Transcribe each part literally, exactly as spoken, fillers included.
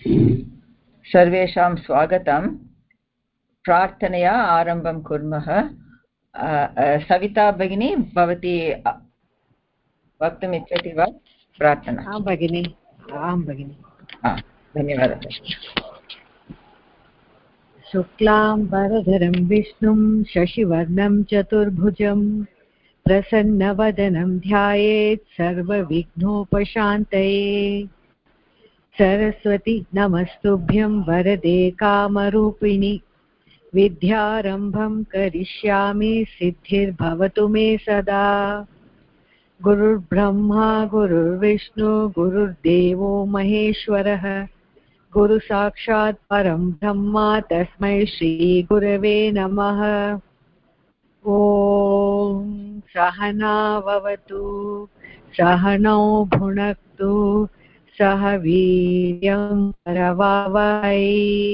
सर्वेषां स्वागतं। प्रार्थनया आरम्भं कुर्मः। सविता भगिनी, भवती वक्तुम् इच्छति वा? प्रार्थना। आं भगिनि, आं भगिनि। धन्यवादः। शुक्लां वरदरं विष्णुं शशिवर्णं चतुर्भुजं प्रसन्नवदनं ध्यायेत् सर्वविघ्नोपशान्तये। सरस्वती नमस्तुभ्यं वरदे कामरूपिणि विद्यारम्भं करिष्यामि सिद्धिर्भवतु मे सदा। गुरुर्ब्रह्मा गुरुर्विष्णु गुरुर्देवो महेश्वरः गुरुसाक्षात् परं ब्रह्म तस्मै श्रीगुरवे नमः। ॐ सहना भवतु सहनौ भुनक्तु सह वीर्यं करवावहै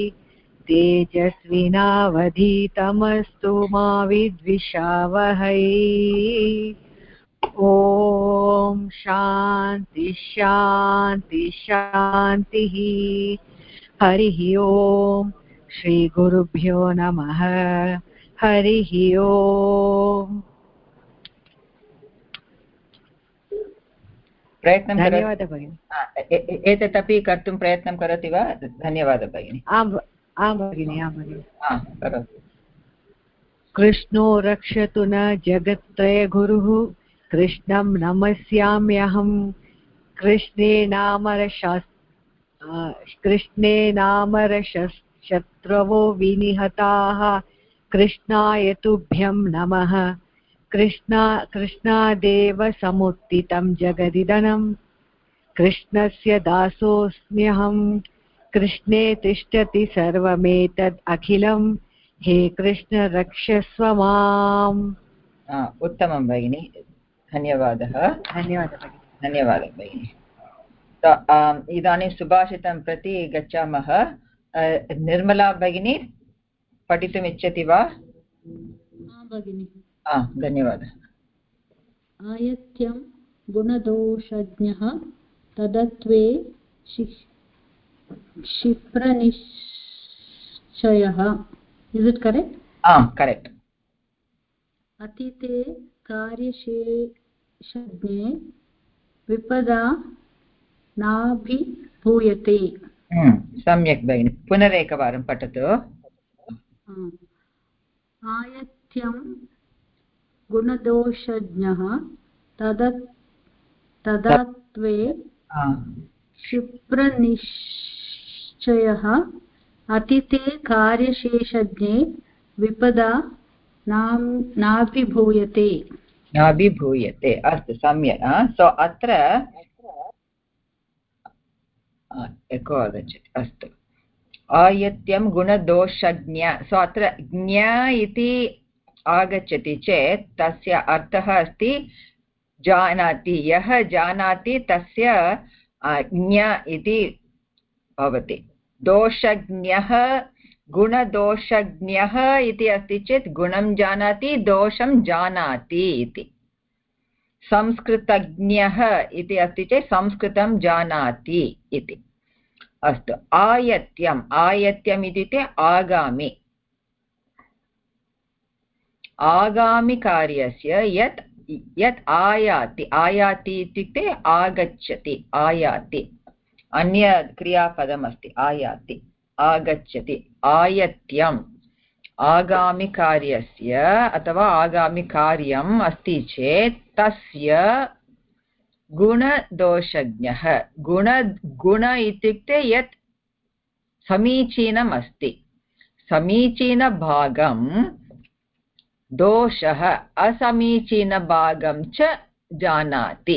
तेजस्विनावधीतमस्तु मा विद्विषावहै। ॐ शान्ति शान्ति शान्तिः। हरिः ओम्। श्रीगुरुभ्यो नमः। हरिः ओम्। प्रयत्नं धन्यवादः भगिनि। एतदपि कर्तुं प्रयत्नं करोति वा? धन्यवादः भगिनि। आम् आं भगिनि, आं भगिनि। करोतु। कृष्णो रक्षतु न जगत्त्रय गुरुः कृष्णं नमस्याम्यहं। कृष्णे नामरशास् कृष्णे नामरशत्रवो विनिहताः कृष्णाय तुभ्यं नमः। कृष्णा कृष्णादेव समुत्थितं जगदिदनं कृष्णस्य दासोऽस्म्यहं। कृष्णे तिष्ठति सर्वमेतद् अखिलं हे कृष्ण रक्षस्व माम्। उत्तमं भगिनि, धन्यवादः। धन्यवादः भगिनि। धन्यवादः भगिनि। इदानीं सुभाषितं प्रति गच्छामः। निर्मला भगिनी पठितुम् इच्छति वा? भगिनि। धन्यवादः। आयत्यं गुणदोषज्ञः तदत्वे क्षिप्रनिश्चयः। Is it correct? करेक्ट्। अतीते कार्यशेषज्ञे विपदा नाभिभूयते। सम्यक् भगिनि, पुनरेकवारं पठतु। आयत्यं गुणदोषज्ञः तदत् तदात्वे क्षिप्रनिश्चयः अतीते कार्यशेषज्ञे विपदा नाभिभूयते। नाभिभूयते, अस्तु, सम्यक्। सो अत्र एको आगच्छति। अस्तु, आयत्यं गुणदोषज्ञ। सो अत्र ज्ञ इति आगच्छति चेत् तस्य अर्थः अस्ति जानाति। यः जानाति तस्य ज्ञ इति भवति। दोषज्ञः गुणदोषज्ञः इति अस्ति चेत् गुणं जानाति दोषं जानाति इति। संस्कृतज्ञः इति अस्ति चेत् संस्कृतं जानाति इति। अस्तु, आयत्यम्। आयत्यम् इत्युक्ते आगामि आगामिकार्यस्य यत् यत् आयाति। आयाति इत्युक्ते आगच्छति, आयाति। अन्य क्रियापदमस्ति आयाति, आगच्छति। आयत्यम् आगामिकार्यस्य अथवा आगामिकार्यम् अस्ति चेत् तस्य गुणदोषज्ञः। गुण गुण इत्युक्ते यत् समीचीनम् अस्ति, समीचीनभागं दोषः असमीचीनभागं च जानाति।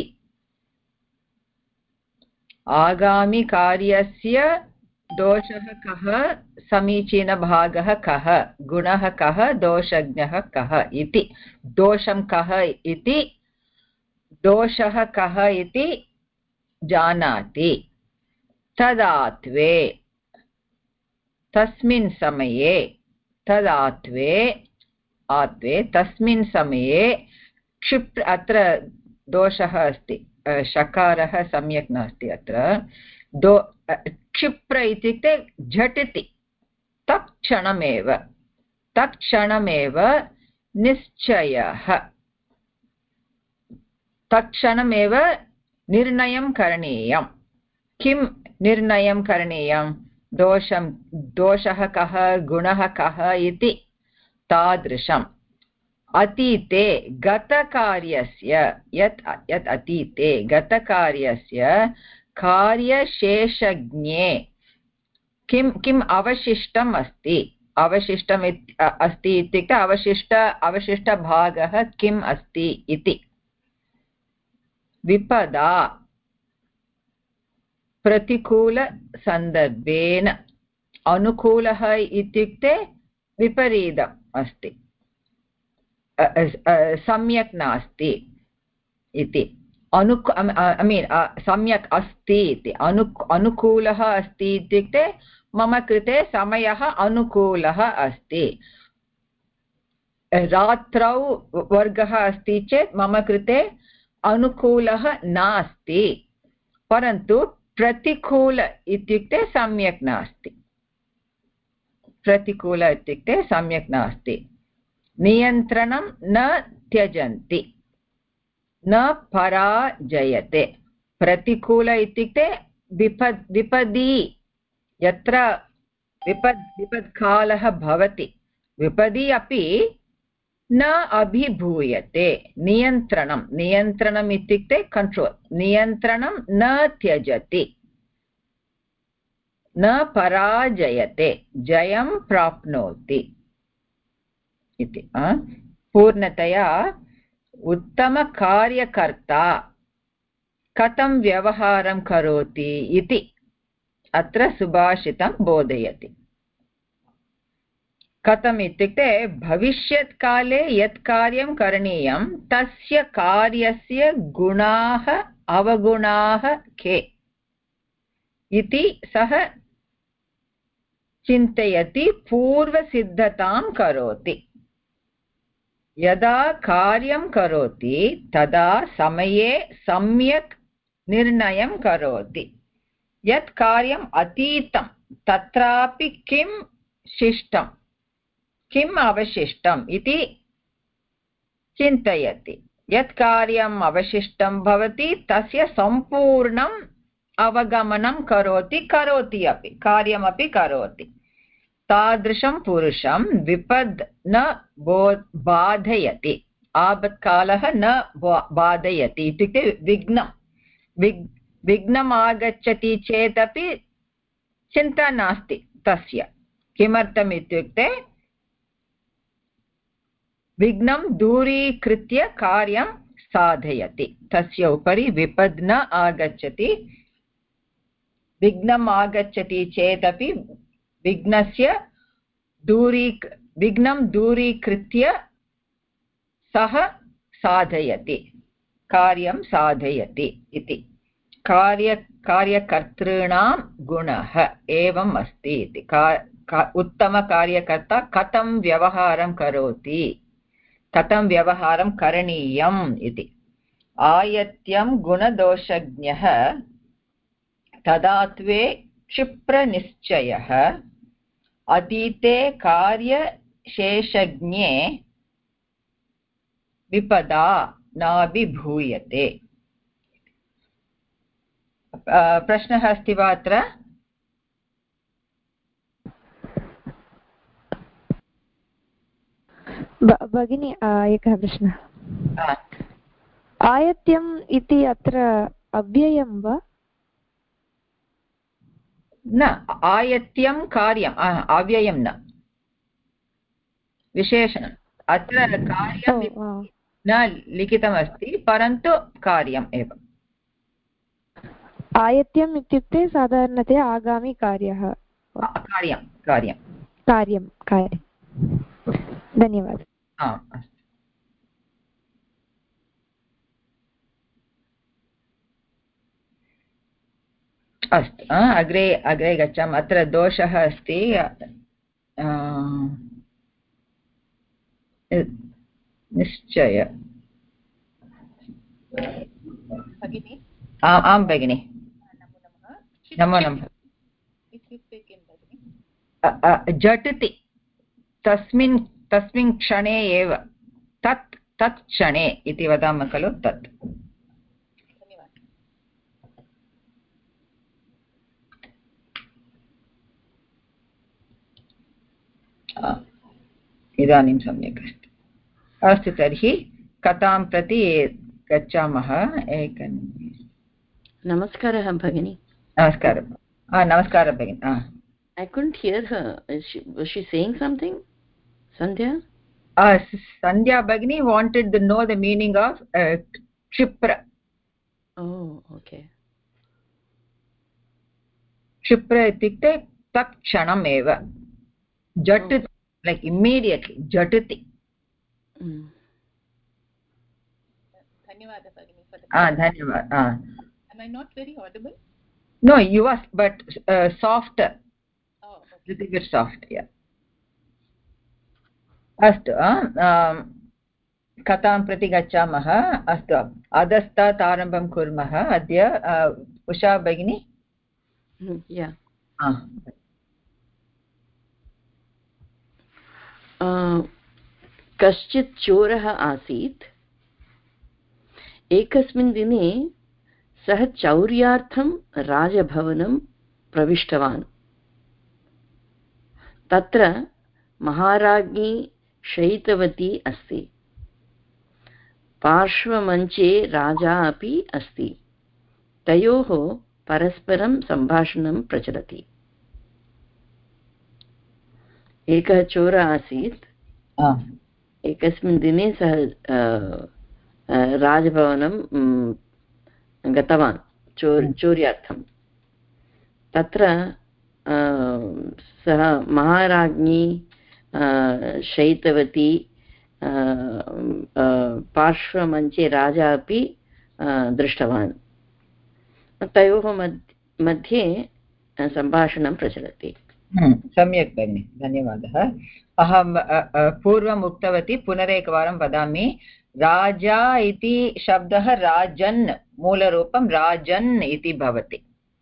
आगामिकार्यस्य दोषः कः, समीचीनभागः कः, गुणः कः, दोषज्ञः कः इति। दोषं कः इति, दोषः कः इति जानाति। तदात्वे तस्मिन् समये, तदात्वे आत्वे तस्मिन् समये क्षिप्र। अत्र दोषः अस्ति, शकारः सम्यक् नास्ति अत्र। दो क्षिप्र इत्युक्ते झटिति तत्क्षणमेव तत्क्षणमेव निश्चयः तत्क्षणमेव निर्णयं करणीयं किं निर्णयं करणीयं दोषं दोषः कः गुणः कः इति तादृशम् अतीते गतकार्यस्य यत् यत् अतीते गतकार्यस्य कार्यशेषज्ञे किं किम् अवशिष्टम् अस्ति अवशिष्टम् अस्ति इत्युक्ते अवशिष्ट अवशिष्टभागः किम् अस्ति इति विपदा प्रतिकूलसन्दर्भेन अनुकूलः इत्युक्ते विपरीतम् अस्ति सम्यक् नास्ति इति अनु ऐ मीन् सम्यक् अस्ति इति अनु अनुकूलः अस्ति इत्युक्ते मम कृते समयः अनुकूलः अस्ति रात्रौ वर्गः अस्ति चेत् मम कृते अनुकूलः नास्ति परन्तु प्रतिकूल इत्युक्ते सम्यक् नास्ति प्रतिकूल इत्युक्ते सम्यक् नास्ति नियन्त्रणं न त्यजन्ति न पराजयते प्रतिकूल इत्युक्ते विपद् विपदि यत्र विपद् विपत्कालः भवति विपदि अपि न अभिभूयते नियन्त्रणं नियन्त्रणम् इत्युक्ते कंट्रोल् नियन्त्रणं न त्यजति न पराजयते जयं प्राप्नोति इति पूर्णतया उत्तमकार्यकर्ता कथं व्यवहारं करोति इति अत्र सुभाषितं बोधयति कथम् इत्युक्ते भविष्यत्काले यत् कार्यं करणीयं तस्य कार्यस्य गुणाः अवगुणाः के इति सः चिन्तयति पूर्वसिद्धतां करोति यदा कार्यं करोति तदा समये सम्यक् निर्णयं करोति यत् कार्यम् अतीतं तत्रापि किं शिष्टं किम् अवशिष्टम् इति चिन्तयति यत् कार्यम् अवशिष्टं भवति तस्य सम्पूर्णम् अवगमनं करोति करोति अपि कार्यमपि करोति तादृशं पुरुषं विपद् न बाधयति आपत्कालः न बाधयति इत्युक्ते विघ्नं विघ् विघ्नम् आगच्छति चेदपि चिन्ता नास्ति तस्य किमर्थम् इत्युक्ते विघ्नं दूरीकृत्य कार्यं साधयति तस्य उपरि विपद् न आगच्छति विघ्नम् आगच्छति चेदपि विघ्नस्य दूरी विघ्नं दूरीकृत्य सः साधयति कार्यं साधयति इति कार्य कार्यकर्तॄणां गुणः एवम् अस्ति इति उत्तमकार्यकर्ता कथं व्यवहारं करोति कथं व्यवहारं करणीयम् इति आयत्यं गुणदोषज्ञः तदात्वे क्षिप्रनिश्चयः अतीते कार्यशेषज्ञे विपदा नाभिभूयते प्रश्नः अस्ति वा अत्र भगिनी एकः प्रश्नः आयत्यम् इति अत्र अव्ययं वा न आयत्यं कार्यम् अव्ययं न विशेषणम् अत्र कार्यं न लिखितमस्ति परन्तु कार्यम् एव आयत्यम् इत्युक्ते साधारणतया आगामि कार्यः कार्यं कार्यं कार्यं कार्यं धन्यवादः आम् अस्तु अस्तु अग्रे अग्रे गच्छामः अत्र दोषः अस्ति निश्चय आम् आं भगिनि नमो नमः। झटिति तस्मिन् तस्मिन् क्षणे एव तत् तत् क्षणे इति वदामः खलु तत्। इदानीं सम्यक् अस्ति। अस्तु तर्हि कथां प्रति गच्छामः। एकनिमिषम्। नमस्कारः भगिनी। नमस्कारः। नमस्कारः भगिनी। I couldn't hear her. Is she, was she saying something? Sandhya? Uh, Sandhya Bhagini wanted to know the meaning of uh, Kshipra. Oh, okay. Kshipra itukte tat kshanam eva. Jhat, oh. Like immediately. Jhatati. Mm. Dhanyawad Bhagini for the Ah, dhanyawad. Ah. Am I not very audible? No, you are, but uh, softer. Oh, okay. Little bit soft, yeah. अस्तु कथां प्रति गच्छामः। अस्तु अधस्तात् आरम्भं कुर्मः। अद्य उषा भगिनी। कश्चित् चोरः आसीत्। एकस्मिन् दिने सः चौर्यार्थं राजभवनं प्रविष्टवान्। तत्र महाराज्ञी शयितवती अस्ति। पार्श्वमञ्चे राजा अपि अस्ति। तयोः परस्परं सम्भाषणं प्रचलति। एकः चोरः आसीत्। एकस्मिन् दिने सः राजभवनं गतवान् चोर चौर्यार्थं। तत्र सः महाराज्ञी शयितवती, पार्श्वमञ्चे राजा अपि दृष्टवान्। तयोः मध्ये सम्भाषणं प्रचलति। सम्यक् भगिनि, धन्यवादः। अहं पूर्वम् उक्तवती, पुनरेकवारं वदामि। राजा इति शब्दः राजन्, मूलरूपं राजन् इति भवति।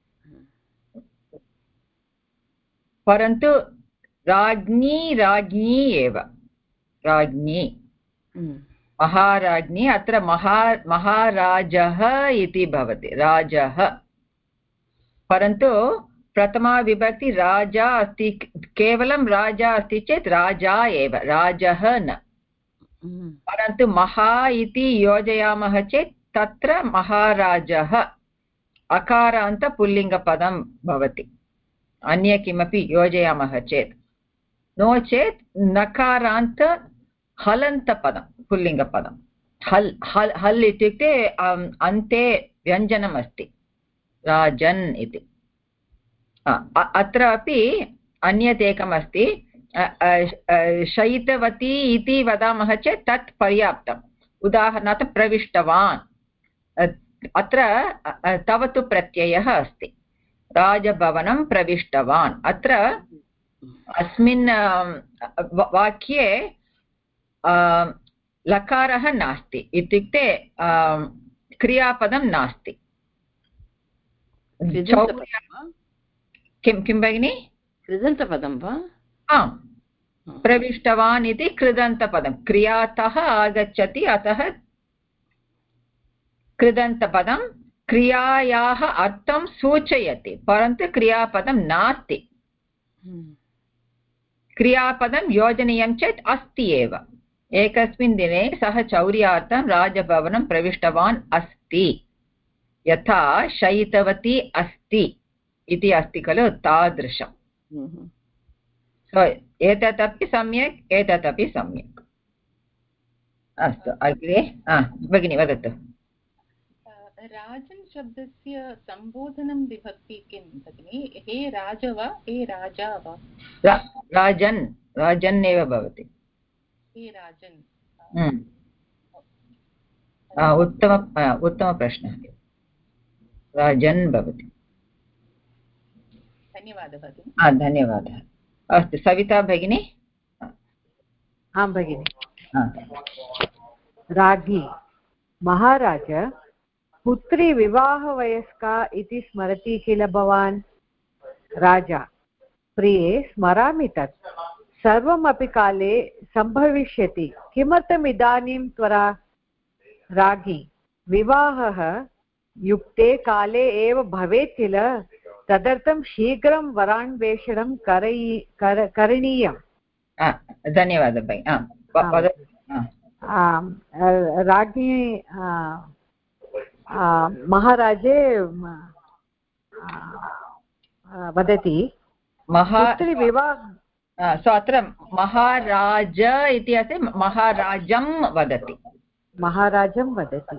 परन्तु राज्ञी राज्ञी एव, राज्ञी महाराज्ञी। अत्र महा महाराजः इति भवति, राजः। परन्तु प्रथमा विभक्ति राजा अस्ति, केवलं राजा अस्ति चेत् राजा एव, राजः न। परन्तु महा इति योजयामः चेत् तत्र महाराजः अकारान्त पुल्लिङ्गपदं भवति। अन्य किमपि योजयामः चेत्, नो चेत् नकारान्त हलन्तपदं पुल्लिङ्गपदं। हल् हल् हल् इत्युक्ते अन्ते व्यञ्जनम् अस्ति, राजन् इति। अत्र अपि अन्यत् एकम् अस्ति, शयितवती इति वदामः चेत् तत् पर्याप्तम्। उदाहरणार्थं प्रविष्टवान्, अत्र तव तु प्रत्ययः अस्ति। राजभवनं प्रविष्टवान्, अत्र अस्मिन् वाक्ये लकारः नास्ति, इत्युक्ते क्रियापदं नास्ति। किं किं भगिनि? कृदन्तपदं वा? आम्, प्रविष्टवान् इति कृदन्तपदं, क्रियातः आगच्छति, अतः कृदन्तपदं। क्रियायाः अर्थं सूचयति, परन्तु क्रियापदं नास्ति। क्रियापदं योजनीयं चेत् अस्ति एव। एकस्मिन् दिने सः चौर्यार्थं राजभवनं प्रविष्टवान् अस्ति, यथा शयितवती अस्ति इति अस्ति खलु, तादृशम्। सो एतदपि सम्यक्, एतदपि सम्यक्। अस्तु, अग्रे भगिनी वदतु। राजन् शब्दस्य सम्बोधनं विभक्ति किं भगिनि? हे राज वा, हे राजा वा? राजन्, राजन् एव भवति। हे राजन्। उत्तम उत्तमप्रश्नः, राजन् भवति। धन्यवादः भगिनि। धन्यवादः। अस्तु, सविता भगिनी। आं भगिनि। राज्ञी, महाराज पुत्री विवाहवयस्का इति स्मरति किल भवान्? राजा प्रिये स्मरामि तत् सर्वमपि काले सम्भविष्यति किमर्थम् इदानीं त्वरा? राज्ञी विवाहः युक्ते काले एव भवेत् किल तदर्थं शीघ्रं वरान्वेषणं करणीयम्। धन्यवादः भगिनी। राज्ञी महाराजे वदति पुत्री विवाह सो अत्र महाराज इति अस्ति महाराजं वदति महाराजं वदति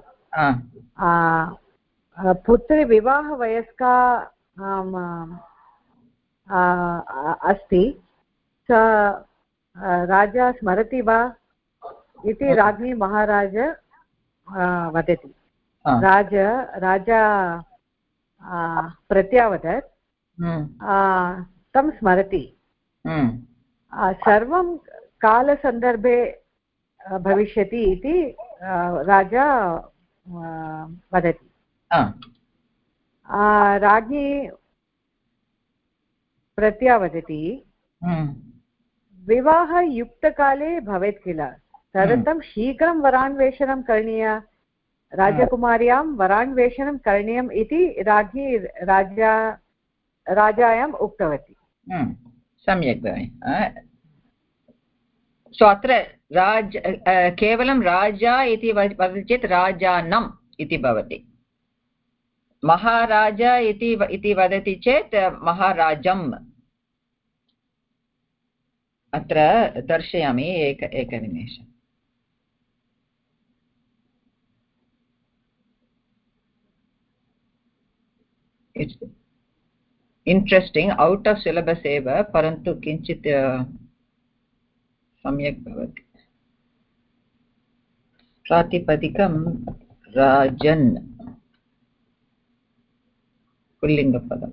पुत्री विवाहवयस्का अस्ति स राजा स्मरति वा इति राज्ञी महाराज वदति। राज राजा प्रत्यावदत् तं स्मरति सर्वं कालसन्दर्भे भविष्यति इति राजा वदति। राज्ञी प्रत्यावदति विवाहयुक्तकाले भवेत् किल तदर्थं शीघ्रं वरान्वेषणं करणीय राजकुमार्यां वरान्वेषणं करणीयम् इति राज्ञी राजा राजायाम् उक्तवती। सम्यक् भगिनि। सो अत्र राज केवलं राजा इति वदति चेत् राजानम् इति भवति। महाराजा इति वदति चेत् महाराजम्। अत्र दर्शयामि एक एकनिमेषम्। It's interesting out of syllabus एव परन्तु किञ्चित् सम्यक् भवति। प्रातिपदिकं राजन् पुल्लिङ्गपदम्।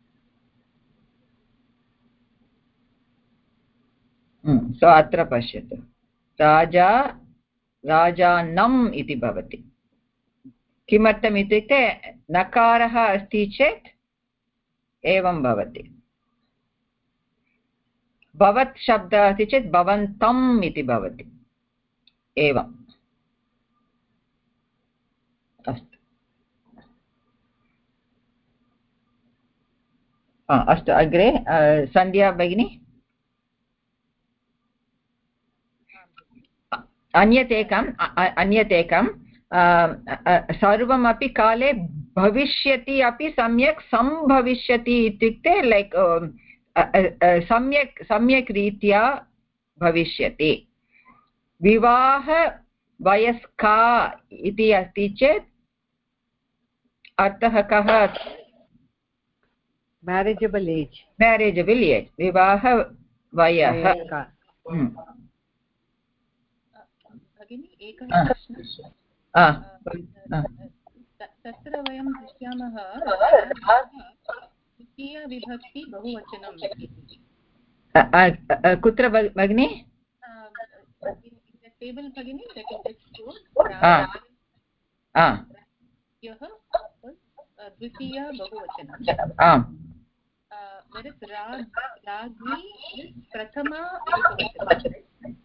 सो अत्र पश्यतु राजा राजानम् इति भवति। किमर्थम् इत्युक्ते नकारः अस्ति चेत् एवं भवति। भवत् शब्दः अस्ति चेत् भवन्तम् इति भवति। एवम् अस्तु अस्तु अग्रे सन्ध्या भगिनी। अन्यत् एकम् अन्यत् एकं सर्वमपि काले भविष्यति अपि सम्यक् सम्भविष्यति इत्युक्ते लैक् सम्यक् सम्यक् रीत्या भविष्यति। विवाह वयस्का इति अस्ति चेत् अर्थः कः? मैरेजेबल एज्। मैरेजेबल एज् विवाह वयः। भगिनी एकः प्रश्नः। तत्र वयं दृश्यामः द्वितीयविभक्ति बहुवचनं कुत्र भगिनी? टेबल भगिनी द्वितीय बहुवचनं राज्ञी प्रथमा एकवचनं।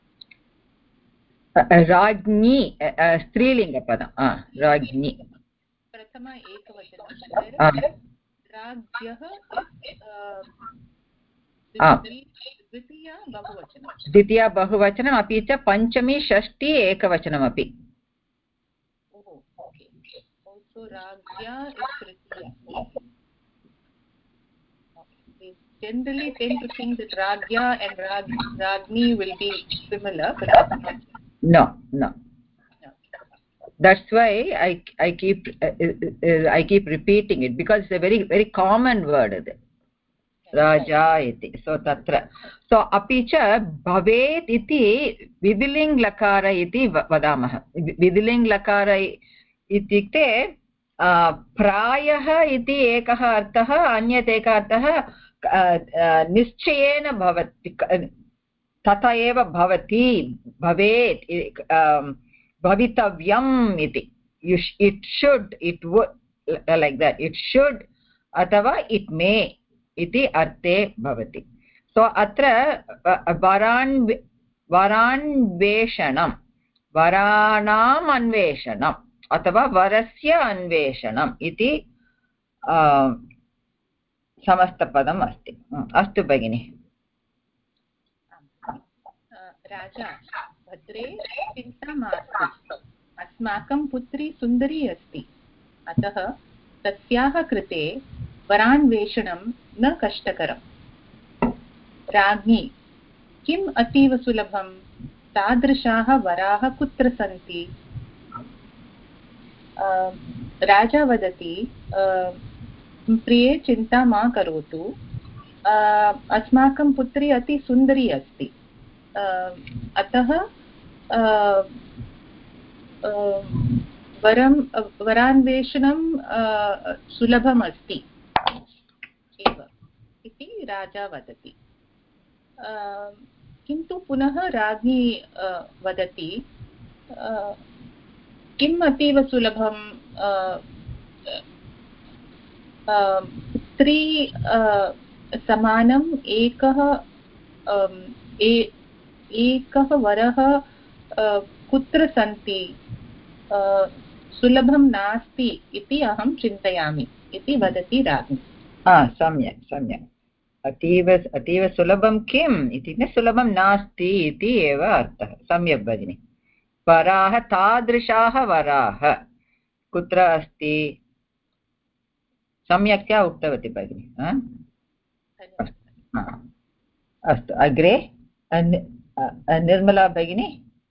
राज्ञी स्त्रीलिङ्गपदं राज्ञी प्रथमा एकवचनं। राज्ञः द्वितीया बहुवचनं। द्वितीया बहुवचनम् अपि च पञ्चमी षष्ठी एकवचनमपि। Also Ragya is Tritiya. We generally tend to think that Ragya and Rag Ragni will be similar, but that's not. No, no. No. That's why I I keep uh, uh, I keep repeating it because it's a very very common word. Raja iti. So tatra. So api cha bhavet iti vidiling lakara iti vadamah. Vidiling lakara इत्युक्ते प्रायः इति एकः अर्थः अन्यत् एकः अर्थः निश्चयेन भवति तथा एव भवति भवेत् भवितव्यम् इति you sh it should, it would, uh, like that, it should अथवा it may इति अर्थे भवति. so अत्र वरान् वरान्वेषणं वराणाम् अन्वेषणम् अथवा वरस्य अन्वेषणम् इति समस्तपदम् अस्ति. अस्तु भगिनि. राजा भद्रे चिन्ता मास्तु, अस्माकं पुत्री सुन्दरी अस्ति, अतः तस्याः कृते वरान्वेषणं न कष्टकरम्. राज्ञी किम् अतीव सुलभं, तादृशाः वराः कुत्र सन्ति? राजा वदति, प्रिये चिन्ता मा करोतु, अस्माकं पुत्री अति सुन्दरी अस्ति, अतः वरं वरान्वेषणं सुलभम् अस्ति एव इति राजा वदति. किन्तु पुनः राज्ञी वदति, किम् अतीव सुलभं, पुत्री समानम् एकः एकः वरः कुत्र सन्ति, सुलभं नास्ति इति अहं चिन्तयामि इति वदति राज्ञी. सम्यक् सम्यक्. अतीव अतीव सुलभं किम् इति न सुलभं नास्ति इति एव अर्थः. सम्यक् भगिनि. वराः तादृशाः वराः कुत्र अस्ति? सम्यक्तया उक्तवती भगिनि. अस्तु अग्रे निर्मला भगिनी.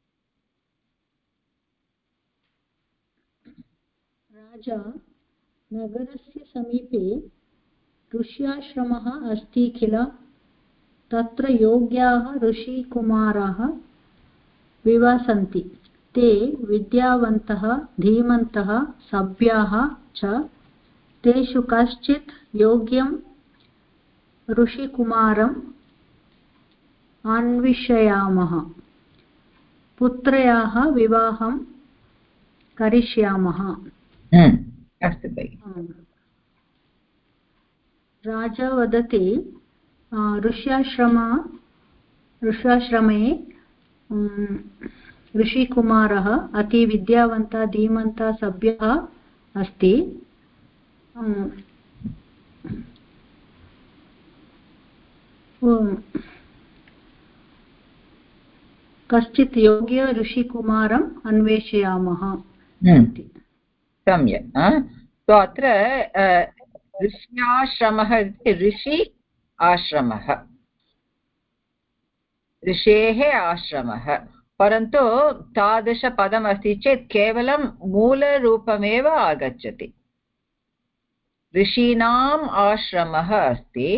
राजा नगरस्य समीपे ऋष्याश्रमः अस्ति किल, तत्र योग्याः ऋषिकुमाराः विवसन्ति, ते विद्यावन्तः धीमन्तः सभ्याः च, तेषु कश्चित् योग्यं ऋषिकुमारम् अन्विषयामः, पुत्र्याः विवाहं करिष्यामः. अस्तु भगिनि. राजा वदति, ऋष्याश्रम ऋष्याश्रमे ऋषिकुमारः अति विद्यावन्तः धीमन्तः सभ्यः अस्ति, कश्चित् योग्य ऋषिकुमारम् अन्वेषयामः. सम्यक्. तो अत्र ऋष्याश्रमः ऋषि आश्रमः, ऋषेः आश्रमः, परन्तु तादृशपदम् अस्ति चेत् केवलं मूलरूपमेव आगच्छति. ऋषीणाम् आश्रमः अस्ति,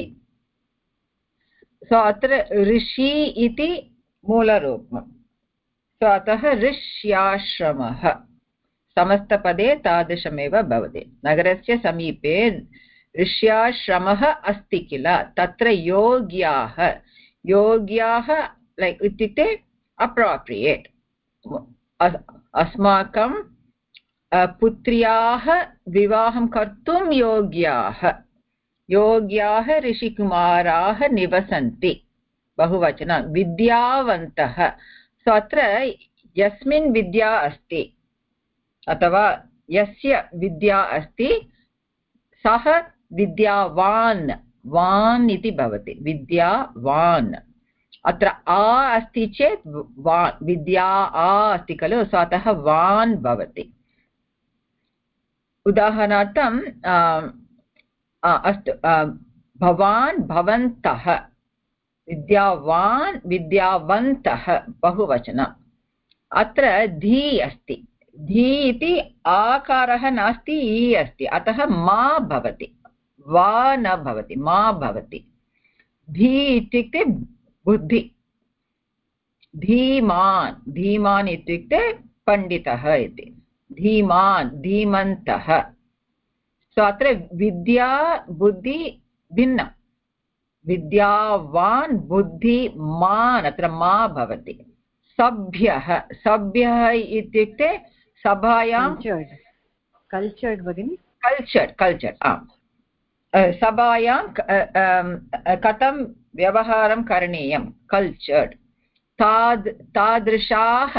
सो अत्र ऋषि इति मूलरूपं, सो अतः ऋष्याश्रमः समस्तपदे तादृशमेव भवति. नगरस्य समीपे ऋष्याश्रमः अस्ति किल, तत्र योग्याः योग्याः लैक् इत्युक्ते अप्रोप्रियेट्, अस्माकं पुत्र्याः विवाहं कर्तुं योग्याः योग्याः ऋषिकुमाराः निवसन्ति. बहुवचनं विद्यावन्तः. सो अत्र यस्मिन् विद्या अस्ति अथवा यस्य विद्या अस्ति सः विद्यावान्, वान् इति भवति, विद्यावान्. अत्र आ अस्ति चेत् वान्, विद्या आ अस्ति खलु, सो अतः वान् भवति. उदाहरणार्थं अस्तु, भवान् भवन्तः, विद्यावान् विद्यावन्तः बहुवचनम्. अत्र धी अस्ति, धी इति आकारः नास्ति, ई अस्ति, अतः मा भवति, वा न भवति, मा भवति. धी इत्युक्ते बुद्धि, धीमान्, धीमान् इत्युक्ते पण्डितः इति, धीमान् धीमन्तः. सो अत्र विद्या बुद्धि भिन्नं, विद्यावान् बुद्धिमान् अत्र मा भवति. सभ्यः, सभ्यः इत्युक्ते सभायां कल्चर्ड् भगिनि कल्चर्ड् कल्चर्ड् आम् सभायां कथं व्यवहारं करणीयं कल्चर्ड् ताद् तादृशाः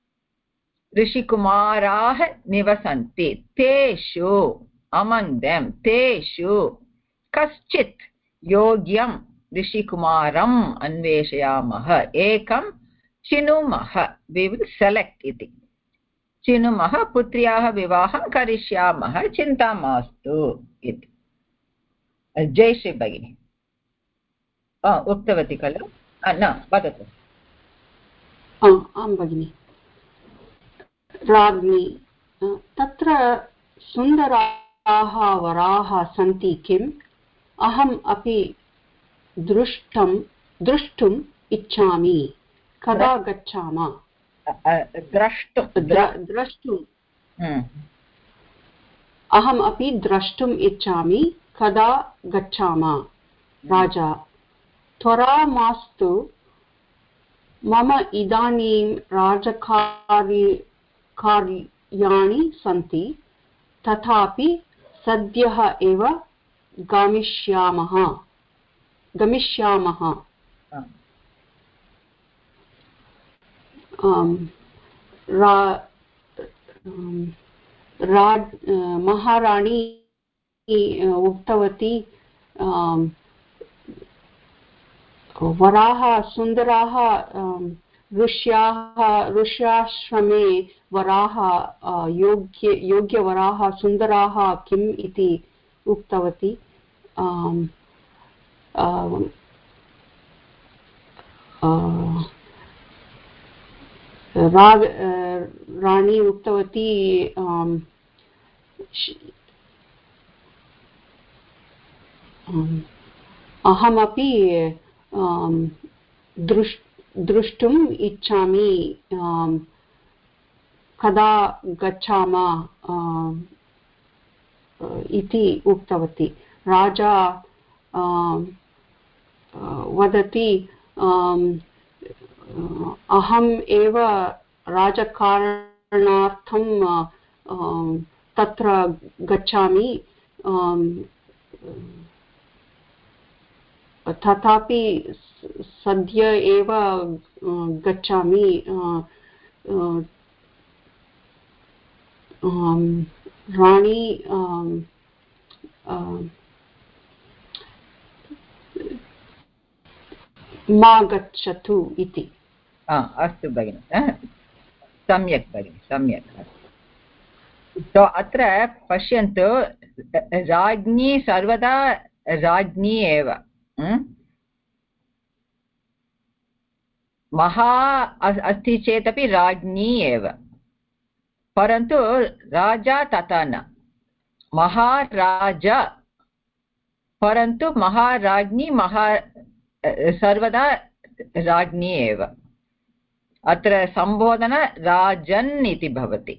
ऋषिकुमाराः निवसन्ति तेषु among them तेषु कश्चित् योग्यं ऋषिकुमारम् अन्वेषयामः एकं चिनुमः we will select इति चिनुमः पुत्र्याः विवाहं करिष्यामः चिन्ता मास्तु इति जयश्री भगिनी उक्तवती खलु न वदतु आं भगिनि राज्ञी तत्र सुन्दराः वराः सन्ति किम् अहम् अपि दृष्टं द्रष्टुम् इच्छामि कदा गच्छामः द्रष्टुं द्रष्टुम् अहम् अपि द्रष्टुम् इच्छामि कदा गच्छामः राजा त्वरा मास्तु मम इदानीं राजकार्य कार्याणि सन्ति तथापि सद्यः एव गमिष्यामः गमिष्यामः महाराणी उक्तवती वराः सुन्दराः ऋष्याः ऋष्याश्रमे वराः योग्य योग्यवराः सुन्दराः किम् इति उक्तवती राग राणी उक्तवती अहमपि दृष् द्रष्टुम् इच्छामि कदा गच्छामः इति उक्तवती राजा वदति अहम् एव राजकारणार्थं तत्र गच्छामि तथापि सद्य एव गच्छामि राणी मा गच्छतु इति अस्तु भगिनि सम्यक् भगिनि सम्यक् तो अत्र पश्यन्तु राज्ञी सर्वदा राज्ञी एव महा अस्ति चेदपि राज्ञी एव परन्तु राजा तथा न महाराजा परन्तु महाराज्ञी महा सर्वदा राज्ञी एव अत्र सम्बोधन राजन् इति भवति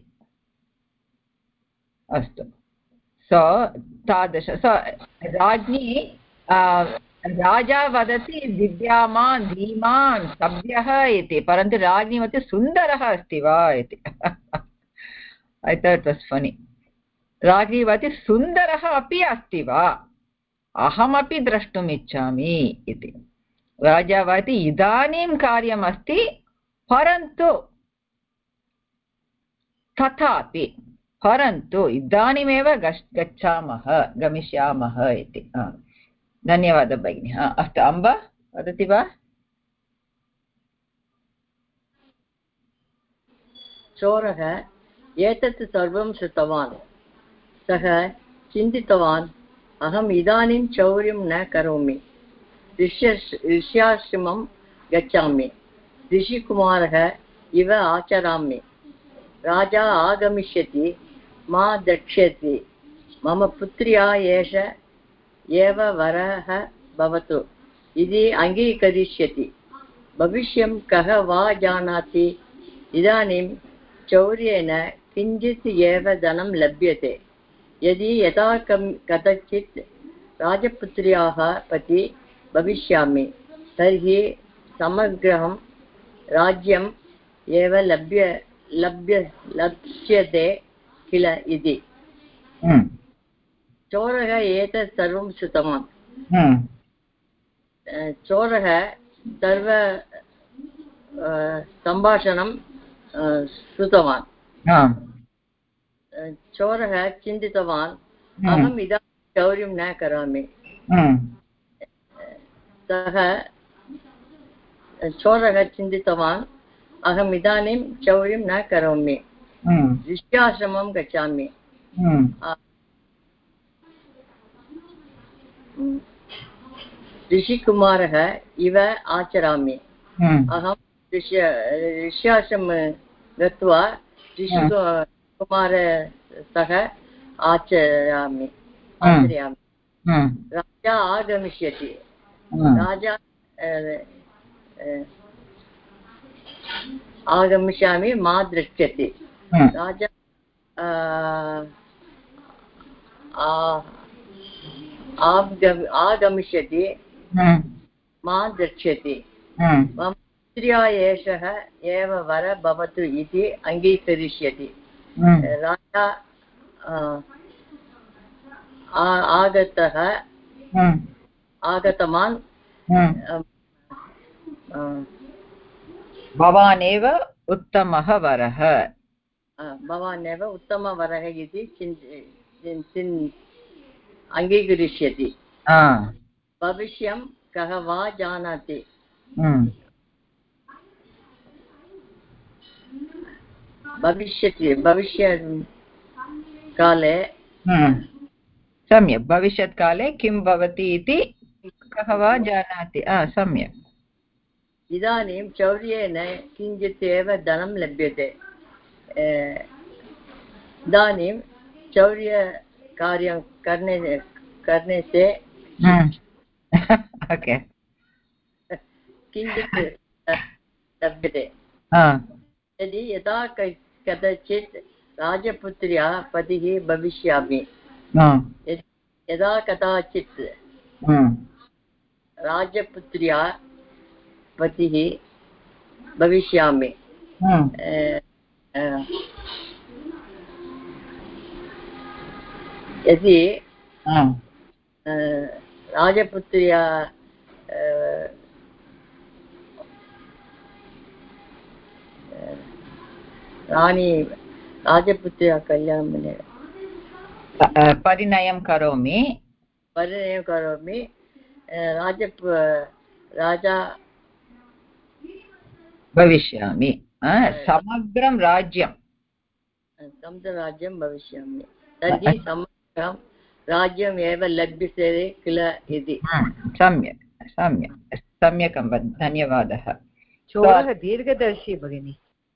अस्तु सो तादृश सो राज्ञी राजा वदति विद्यामान् धीमान् सभ्यः इति परन्तु राज्ञी वदति सुन्दरः अस्ति वा इति I thought it was funny राज्ञी वदति सुन्दरः अपि अस्ति वा अहमपि द्रष्टुम् इच्छामि इति राजा वदति इदानीं कार्यम् अस्ति परन्तु तथापि परन्तु इदानीमेव गच्छामः गमिष्यामः इति धन्यवादः भगिनी अस्तु अम्ब वदति वा चोरः एतत् सर्वं श्रुतवान् सः चिन्तितवान् अहम् इदानीं चौर्यं न करोमि ऋष्य ऋष्याश्रमं गच्छामि ऋषिकुमारः इव आचरामि राजा आगमिष्यति मा द्रक्ष्यति मम पुत्र्या एष एव वरः भवतु इति अङ्गीकरिष्यति भविष्यं कः वा जानाति इदानीं चौर्येण किञ्चित् एव धनं लभ्यते यदि यथा कदाचित् राजपुत्र्याः पति भविष्यामि तर्हि समग्रं राज्यम् एव लभ्य लभ्य लप्स्यते किल इति चोरः एतत् सर्वं श्रुतवान् चोरः सर्व सम्भाषणं श्रुतवान् चोरः चिन्तितवान् अहम् इदानीं चौर्यं न करोमि सः चोरः चिन्तितवान् अहम् इदानीं चौर्यं न करोमि ऋष्याश्रमं गच्छामि ऋषिकुमारः इव आचरामि अहं ऋष्य ऋष्याश्रमं गत्वा ऋषिकुमार सह आचरामि आचरामि राजा आगमिष्यति राजा आगमिष्यामि मा द्रक्ष्यति राजा आगमिष्यति मा द्रक्ष्यति मम पुत्र्या एषः एव वर भवतु इति अङ्गीकरिष्यति राजा आगतः आगतवान् भवानेव उत्तमः वरः भवानेव उत्तमवरः इति चिन् अङ्गीकरिष्यति भविष्यं कः वा जानाति भविष्यति भविष्यत्काले सम्यक् भविष्यत्काले किं भवति इति कः वा जानाति सम्यक् इदानीं चौर्येण किञ्चित् एव धनं लभ्यते इदानीं चौर्यकार्यं करणे करणे से किञ्चित् लभ्यते यदि यदा कदाचित् राजपुत्र्या पतिः भविष्यामि यदा कदाचित् राजपुत्र्या पतिः भविष्यामि यदि राजपुत्र्या राणी राजपुत्र्या कल्याणं परिणयं करोमि परिणयं करोमि राज राजा भविष्यामि समग्रं राज्यं समग्रराज्यं भविष्यामि तर्हि समग्रं राज्यम् एव लभ्यते किल इति सम्यक् सम्यक् सम्यक् धन्यवादः चोरः दीर्घदर्शी भगिनी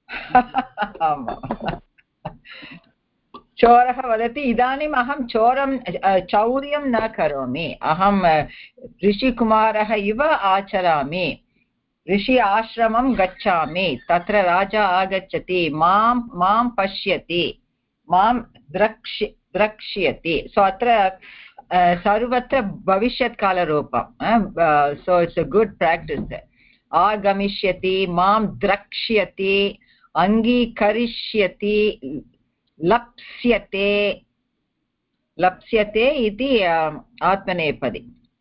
चोरः वदति इदानीम् अहं चोरं चौर्यं न करोमि अहं ऋषिकुमारः इव आचरामि ऋषि आश्रमं गच्छामि तत्र राजा आगच्छति मां मां पश्यति मां द्रक्ष्य द्रक्ष्यति सो अत्र सर्वत्र भविष्यत्कालरूपं so it's a good practice आगमिष्यति मां द्रक्ष्यति अङ्गीकरिष्यति लप्स्यते लप्स्यते इति आत्मनेपदी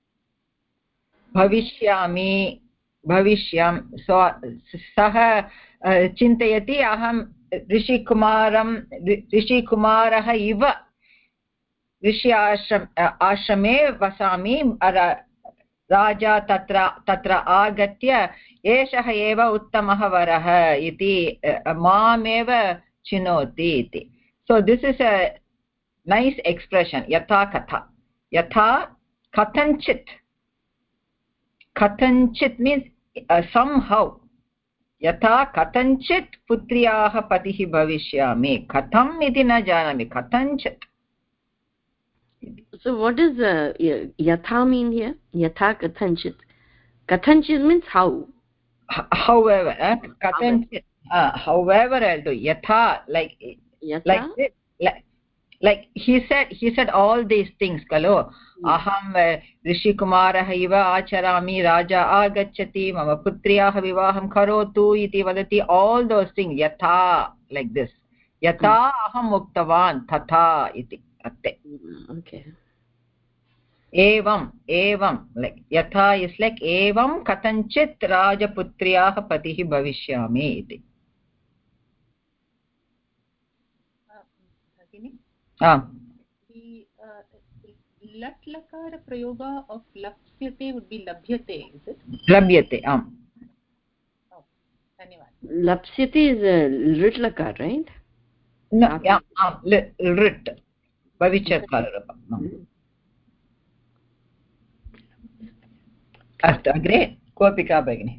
भविष्यामि भविष्यं सः चिन्तयति अहं ऋषिकुमारं ऋषिकुमारः इव ऋषि आश्रम आश्रमे वसामि राजा तत्र तत्र आगत्य एषः एव उत्तमः वरः इति मामेव चिनोति इति so this is a nice expression यथा कथा यथा कथञ्चित् कथञ्चित् मीन्स् somehow यथा कथञ्चित् पुत्र्याः पतिः भविष्यामि कथम् इति न जानामि कथञ्चित् So what does uh, yatha mean here? Yatha kathanchit. Kathanchit means how. H however, uh, kathanchit. Uh, however, I'll do yatha like yatha? like this, like like he said. He said all these things. Kalo aham rishi kumarah iva acharami raja agacchati mama putriyah vivaham karotu iti vadati. All those things yatha like this. Yatha aham uktavan tatha iti. atte. Okay. Evam, evam, like yatha is like evam katanchit rajaputriyah patihi bhavishyami iti. Ah. The uh, lat lakara prayoga of lapsyate would be labhyate, is it? Labhyate, am. Oh, dhanyawad. Lapsyate is a lit lakar, right? No, yeah, am, lit, bhavichat kalarupa. अस्तु अग्रे कोऽपिका भगिनी.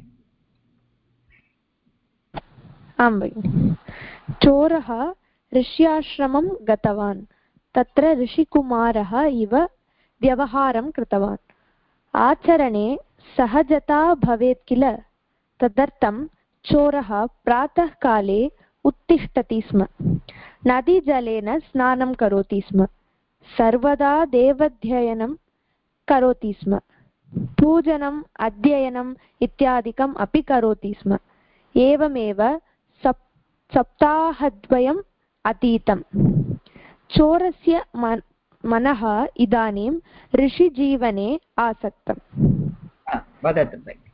आं भगिनि. चोरः ऋष्याश्रमं गतवान्. तत्र ऋषिकुमारः इव व्यवहारं कृतवान्. आचरणे सहजता भवेत् किल. तदर्थं चोरः प्रातःकाले उत्तिष्ठति स्म. नदीजलेन स्नानं करोति स्म. सर्वदा देवाध्ययनं करोति स्म. पूजनम् अध्ययनम् इत्यादिकम् अपि करोति स्म. एवमेव सप् सप्ताहद्वयम् अतीतम्. चोरस्य मन मनः इदानीं ऋषिजीवने आसक्तम्. वदतु भगिनि.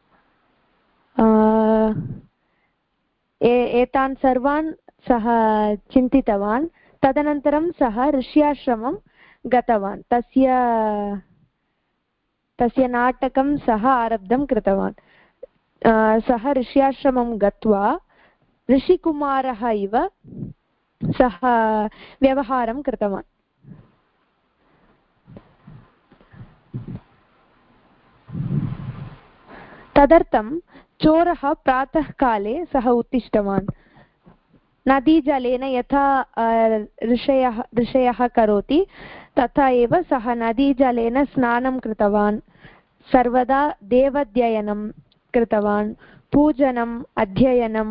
एतान् सर्वान् सः चिन्तितवान्. तदनन्तरं सः ऋष्याश्रमं गतवान्. तस्य तस्य नाटकं सः आरब्धं कृतवान्. सः ऋष्याश्रमं गत्वा ऋषिकुमारः इव सः व्यवहारं कृतवान्. तदर्थं चोरः प्रातःकाले सः उत्तिष्ठवान्. नदीजलेन यथा ऋषयः ऋषयः करोति तथा एव सः नदीजलेन स्नानं कृतवान्. सर्वदा देवाध्ययनं कृतवान्. पूजनम् अध्ययनं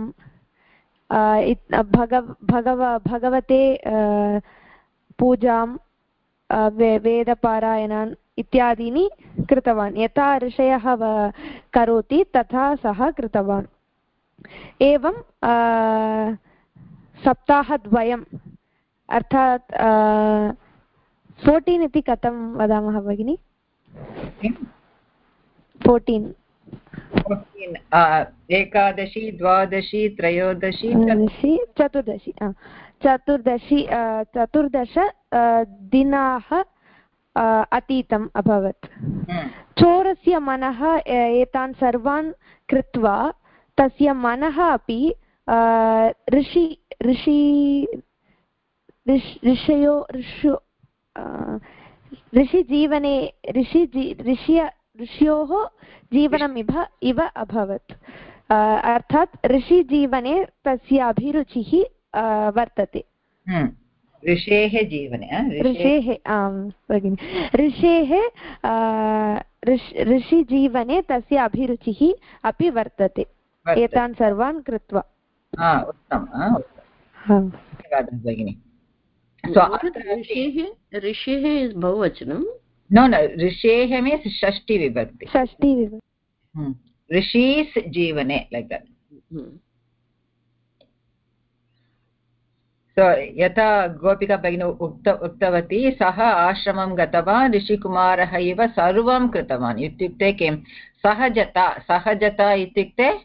भगव भगव भगवते पूजां वेदपारायणान् इत्यादीनि कृतवान्. यथा ऋषयः करोति तथा सः कृतवान्. एवं सप्ताहद्वयम् अर्थात् फोर्टीन् इति कथं वदामः भगिनि? फोर्टीन् एकादशी द्वादशी त्रयोदशी चतुर्दशी चतुर्दशी चतुर्दश दिनाः अतीतम् अभवत्. चोरस्य मनः एतान् सर्वान् कृत्वा तस्य मनः अपि ऋषि ऋषि ऋषयो ऋषो ऋषिजीवने ऋषि ऋष्य ऋष्योः जीवनम् इव इव अभवत्. अर्थात् ऋषिजीवने तस्य अभिरुचिः वर्तते. ऋषेः जीवने ऋषेः आं भगिनि ऋषेः ऋषिजीवने तस्य अभिरुचिः अपि वर्तते. एतान् सर्वान् कृत्वा. उत्तमं धन्यवादः भगिनि. ऋषेः इस् बहुवचनं. No, no, Rishehe means Shashti Vibhakti. Shashti Vibhakti. Hmm. Rishis Jivane, like that. Hmm. So, Yata Gopika Bhagini Ukta Uktavati, Saha Ashramam Gatavan, Rishikumarah Iva Sarvam Kritavan. Ityukte kim? Sahajata. Sahajata ityukte?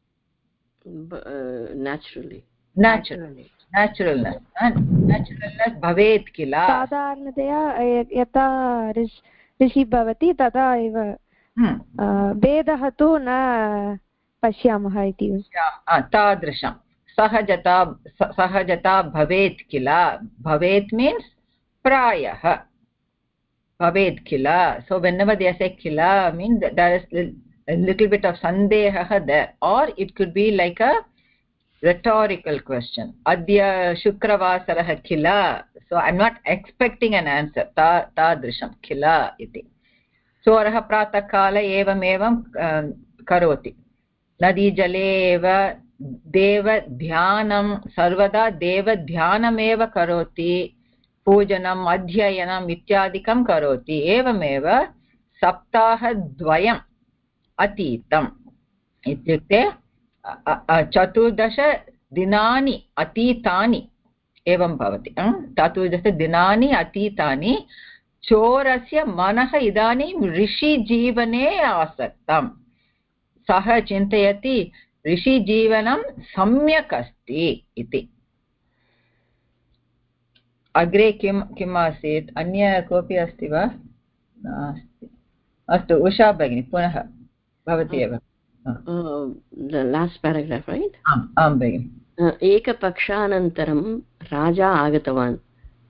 Uh, naturally. Naturally. Naturalness. Naturalness bhavet kila. साधारणतया यथा ऋषि भवति तथा एव भेदः तु न पश्यामः इति. तादृशं सहजता सहजता भवेत् किल. भवेत् मीन्स् प्रायः भवेत् किल. So whenever they say kila means there is a little bit of sandehah there, or it could be like a rhetorical question. Adya shukravasarah kila. So I'm not expecting an answer. Ta tadrisham kila iti. Chorah pratakala evam evam karoti. Nadi jale eva deva dhyanam sarvada deva dhyanam eva karoti. Pujanam adhyayanam ityadikam karoti. Evam eva saptaha dvayam atitam. Ityukte चतुर्दश दिनानि अतीतानि एवं भवति चतुर्दश दिनानि अतीतानि चोरस्य मनः इदानीं ऋषिजीवने आसक्तं सः चिन्तयति ऋषिजीवनं सम्यक् अस्ति इति अग्रे किं किम् आसीत् अन्य कोऽपि अस्ति वा नास्ति अस्तु उषा भगिनी पुनः भवती एव लास्ट् पेराग्राफ् रैट् आम् आं भगिनि एकपक्षानन्तरं राजा आगतवान्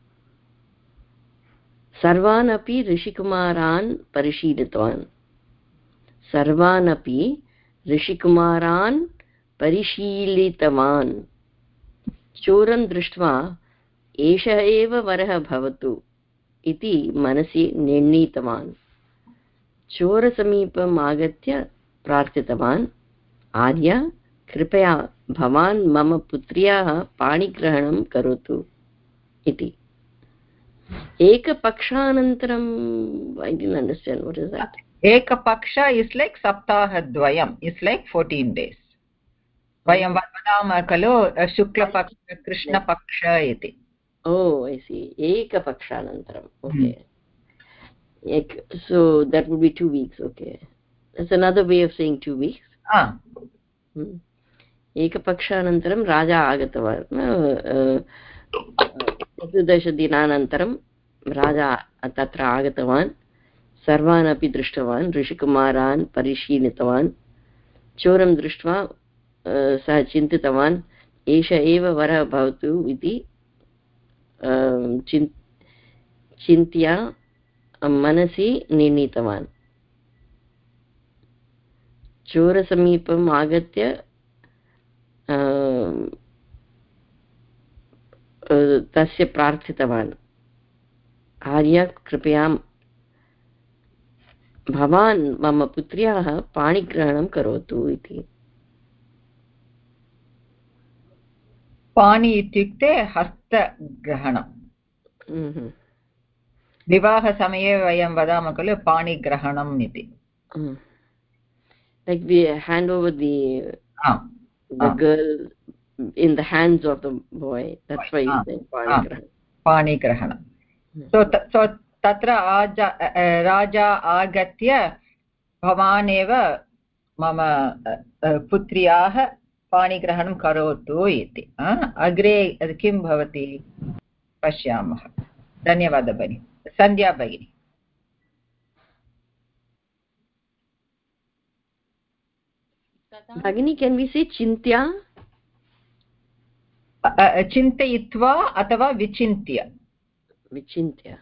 सर्वान् अपि ऋषिकुमारान् परिशीलितवान् सर्वान् अपि ऋषिकुमारान् परिशीलितवान् चोरं दृष्ट्वा एषः एव वरः भवतु इति मनसि निर्णीतवान् चोरसमीपम् आगत्य प्रार्थितवान् आर्य कृपया भवान् मम पुत्र्याः पाणिग्रहणं करोतु इति एकपक्षानन्तरं I didn't understand what is that एकपक्ष is like सप्ताहद्वयम् is like fourteen days वयं वदामः खलु शुक्लपक्ष कृष्णपक्ष इति oh I see एकपक्षानन्तरं okay Ek, so that would be two weeks okay that's another way of saying two weeks ah hmm. एकपक्षानन्तरं राजा आगतवान् चतुर्दशदिनानन्तरं राजा तत्र आगतवान् सर्वान् अपि दृष्टवान् ऋषिकुमारान् परिशीलितवान् चोरं दृष्ट्वा सः चिन्तितवान् एष एव वरः भवतु इति चिन्त्य मनसि निर्णीतवान् चोरसमीपम् आगत्य तस्य प्रार्थितवान् आर्य कृपया भवान् मम पुत्र्याः पाणिग्रहणं करोतु इति पाणि इत्युक्ते हस्तग्रहणं विवाहसमये वयं वदामः खलु पाणिग्रहणम् इति like we hand over the ah, the ah. girl in the hands of the boy that's why you say पाणिग्रहणं पाणिग्रहणं so so तत्र राजा आगत्य भवान् एव मम पुत्र्याः पाणिग्रहणं करोतु इति अग्रे किं भवति पश्यामः धन्यवादः भगिनी सन्ध्या भगिनी भगिनी can we say चिन्त्या चिन्तयित्वा अथवा विचिन्त्य विचिन्त्य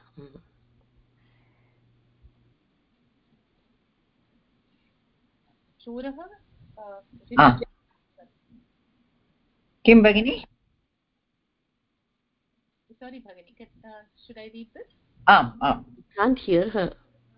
चोरः किं भगिनी sorry bhagini uh, should I read this आम् आम् can't hear her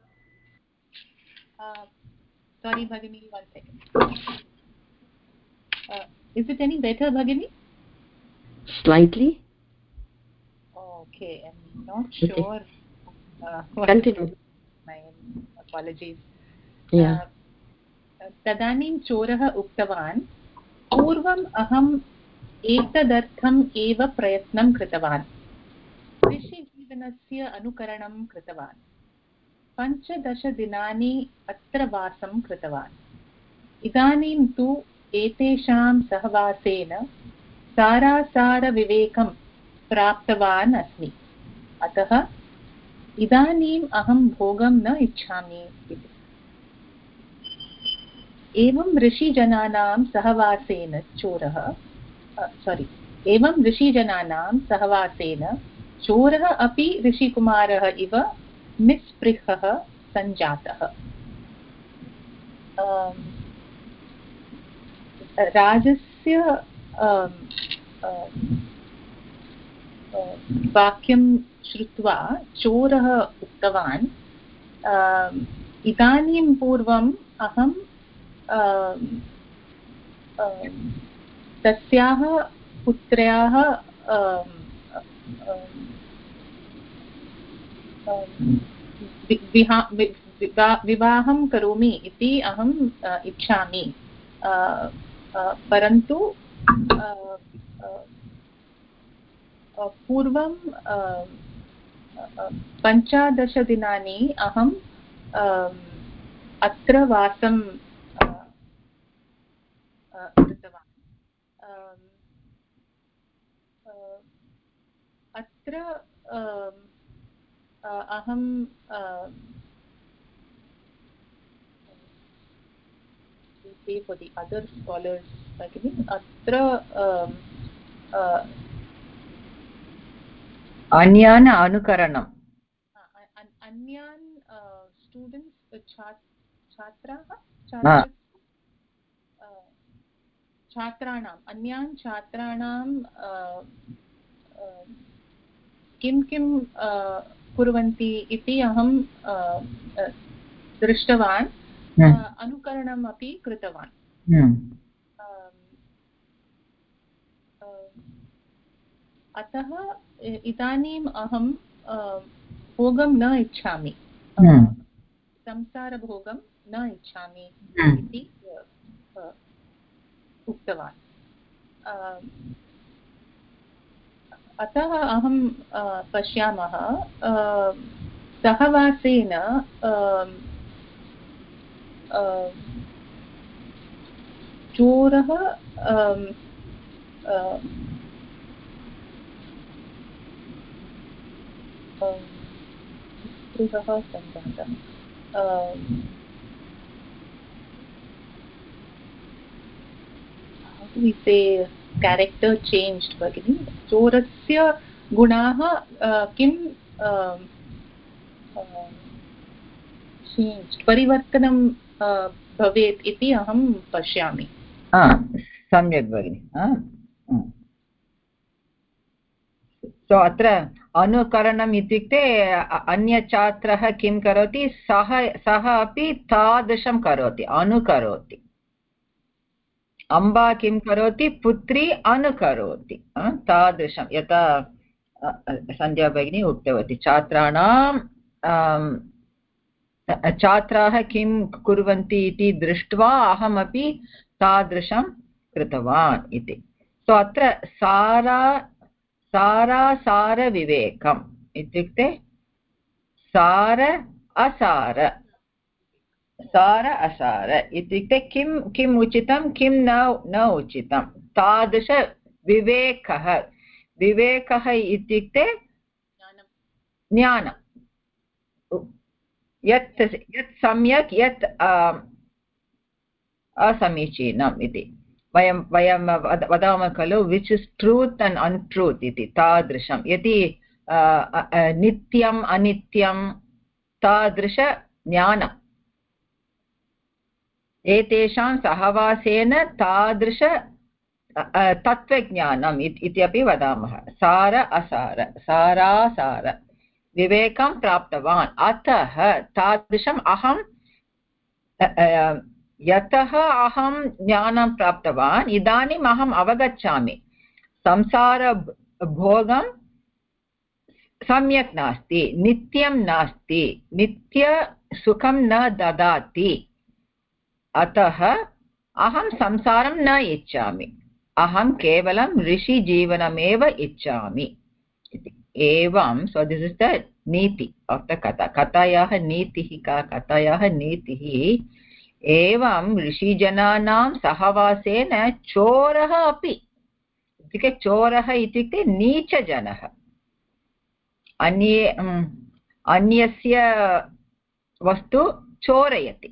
uh, sorry bhagini one second uh, is it any better bhagini slightly okay I'm not sure uh, continue my apologies yeah तदानीं चोरः उक्तवान् पूर्वम् अहम् एतदर्थम् एव प्रयत्नं कृतवान् ऋषिजीवनस्य अनुकरणं कृतवान् पञ्चदशदिनानि अत्र वासं कृतवान् इदानीं तु एतेषां सहवासेन सारासारविवेकं प्राप्तवान् अस्मि अतः इदानीम् अहं भोगं न इच्छामि इति एवं ऋषिजनानां सहवासेन चोरः सोरि एवं ऋषिजनानां सहवासेन चोरः अपि ऋषिकुमारः इव निःस्पृहः सञ्जातः राजस्य वाक्यं श्रुत्वा चोरः उक्तवान् इदानीं पूर्वम् अहं तस्याः पुत्र्याः विवाहं करोमि इति अहम् इच्छामि परन्तु पूर्वं पञ्चदशदिनानि अहं अत्र वासं कृतवान् अत्र अहं say for the other scholars अत्र अन्यान् अनुकरणम् अन्यान् स्टूडेण्ट्स् छात्राः छात्राणाम् अन्यान् छात्राणां किं किं कुर्वन्ति इति अहं दृष्टवान् अनुकरणम् अपि कृतवान् अतः इदानीम् अहं भोगं न इच्छामि संसारभोगं न इच्छामि इति उक्तवान् अतः अहं पश्यामः सहवासेन चोरः स्पृहः सञ्जातः we say character changed भगिनी चोरस्य गुणाः किं changed परिवर्तनं भवेत् इति अहं पश्यामि सम्यक् भगिनि सो अत्र अनुकरणम् इत्युक्ते अन्यछात्रः किं करोति सः सः अपि तादृशं करोति अनुकरोति अम्बा किं करोति पुत्री अनुकरोति तादृशं यथा सन्ध्या भगिनी उक्तवती छात्राणां छात्राः किं कुर्वन्ति इति दृष्ट्वा अहमपि तादृशं कृतवान् इति सो अत्र सारा सारासारविवेकम् इत्युक्ते सार असार सार असार इत्युक्ते किं किम् उचितं किं न न उचितं तादृशविवेकः विवेकः इत्युक्ते ज्ञानं यत् यत् सम्यक् यत् असमीचीनम् इति वयं वयं वदामः खलु which is truth and untruth इति तादृशं यदि नित्यम् अनित्यं तादृशज्ञानम् एतेषां सहवासेन तादृश तत्त्वज्ञानम् इत्यपि वदामः सार असार सारासार विवेकं प्राप्तवान् अतः तादृशम् अहं यतः अहं ज्ञानं प्राप्तवान् इदानीम् अहम् अवगच्छामि संसारभोगं सम्यक् नास्ति नित्यं नास्ति नित्यसुखं न ददाति अतः अहं संसारं न इच्छामि अहं केवलं ऋषिजीवनमेव इच्छामि एवं सो दिस् इस् द नीति आफ् द कथा कथायाः नीतिः का कथायाः नीतिः एवं ऋषिजनानां सहवासेन चोरः अपि इत्युक्ते चोरः इत्युक्ते नीचजनः अन्ये अन्यस्य वस्तु चोरयति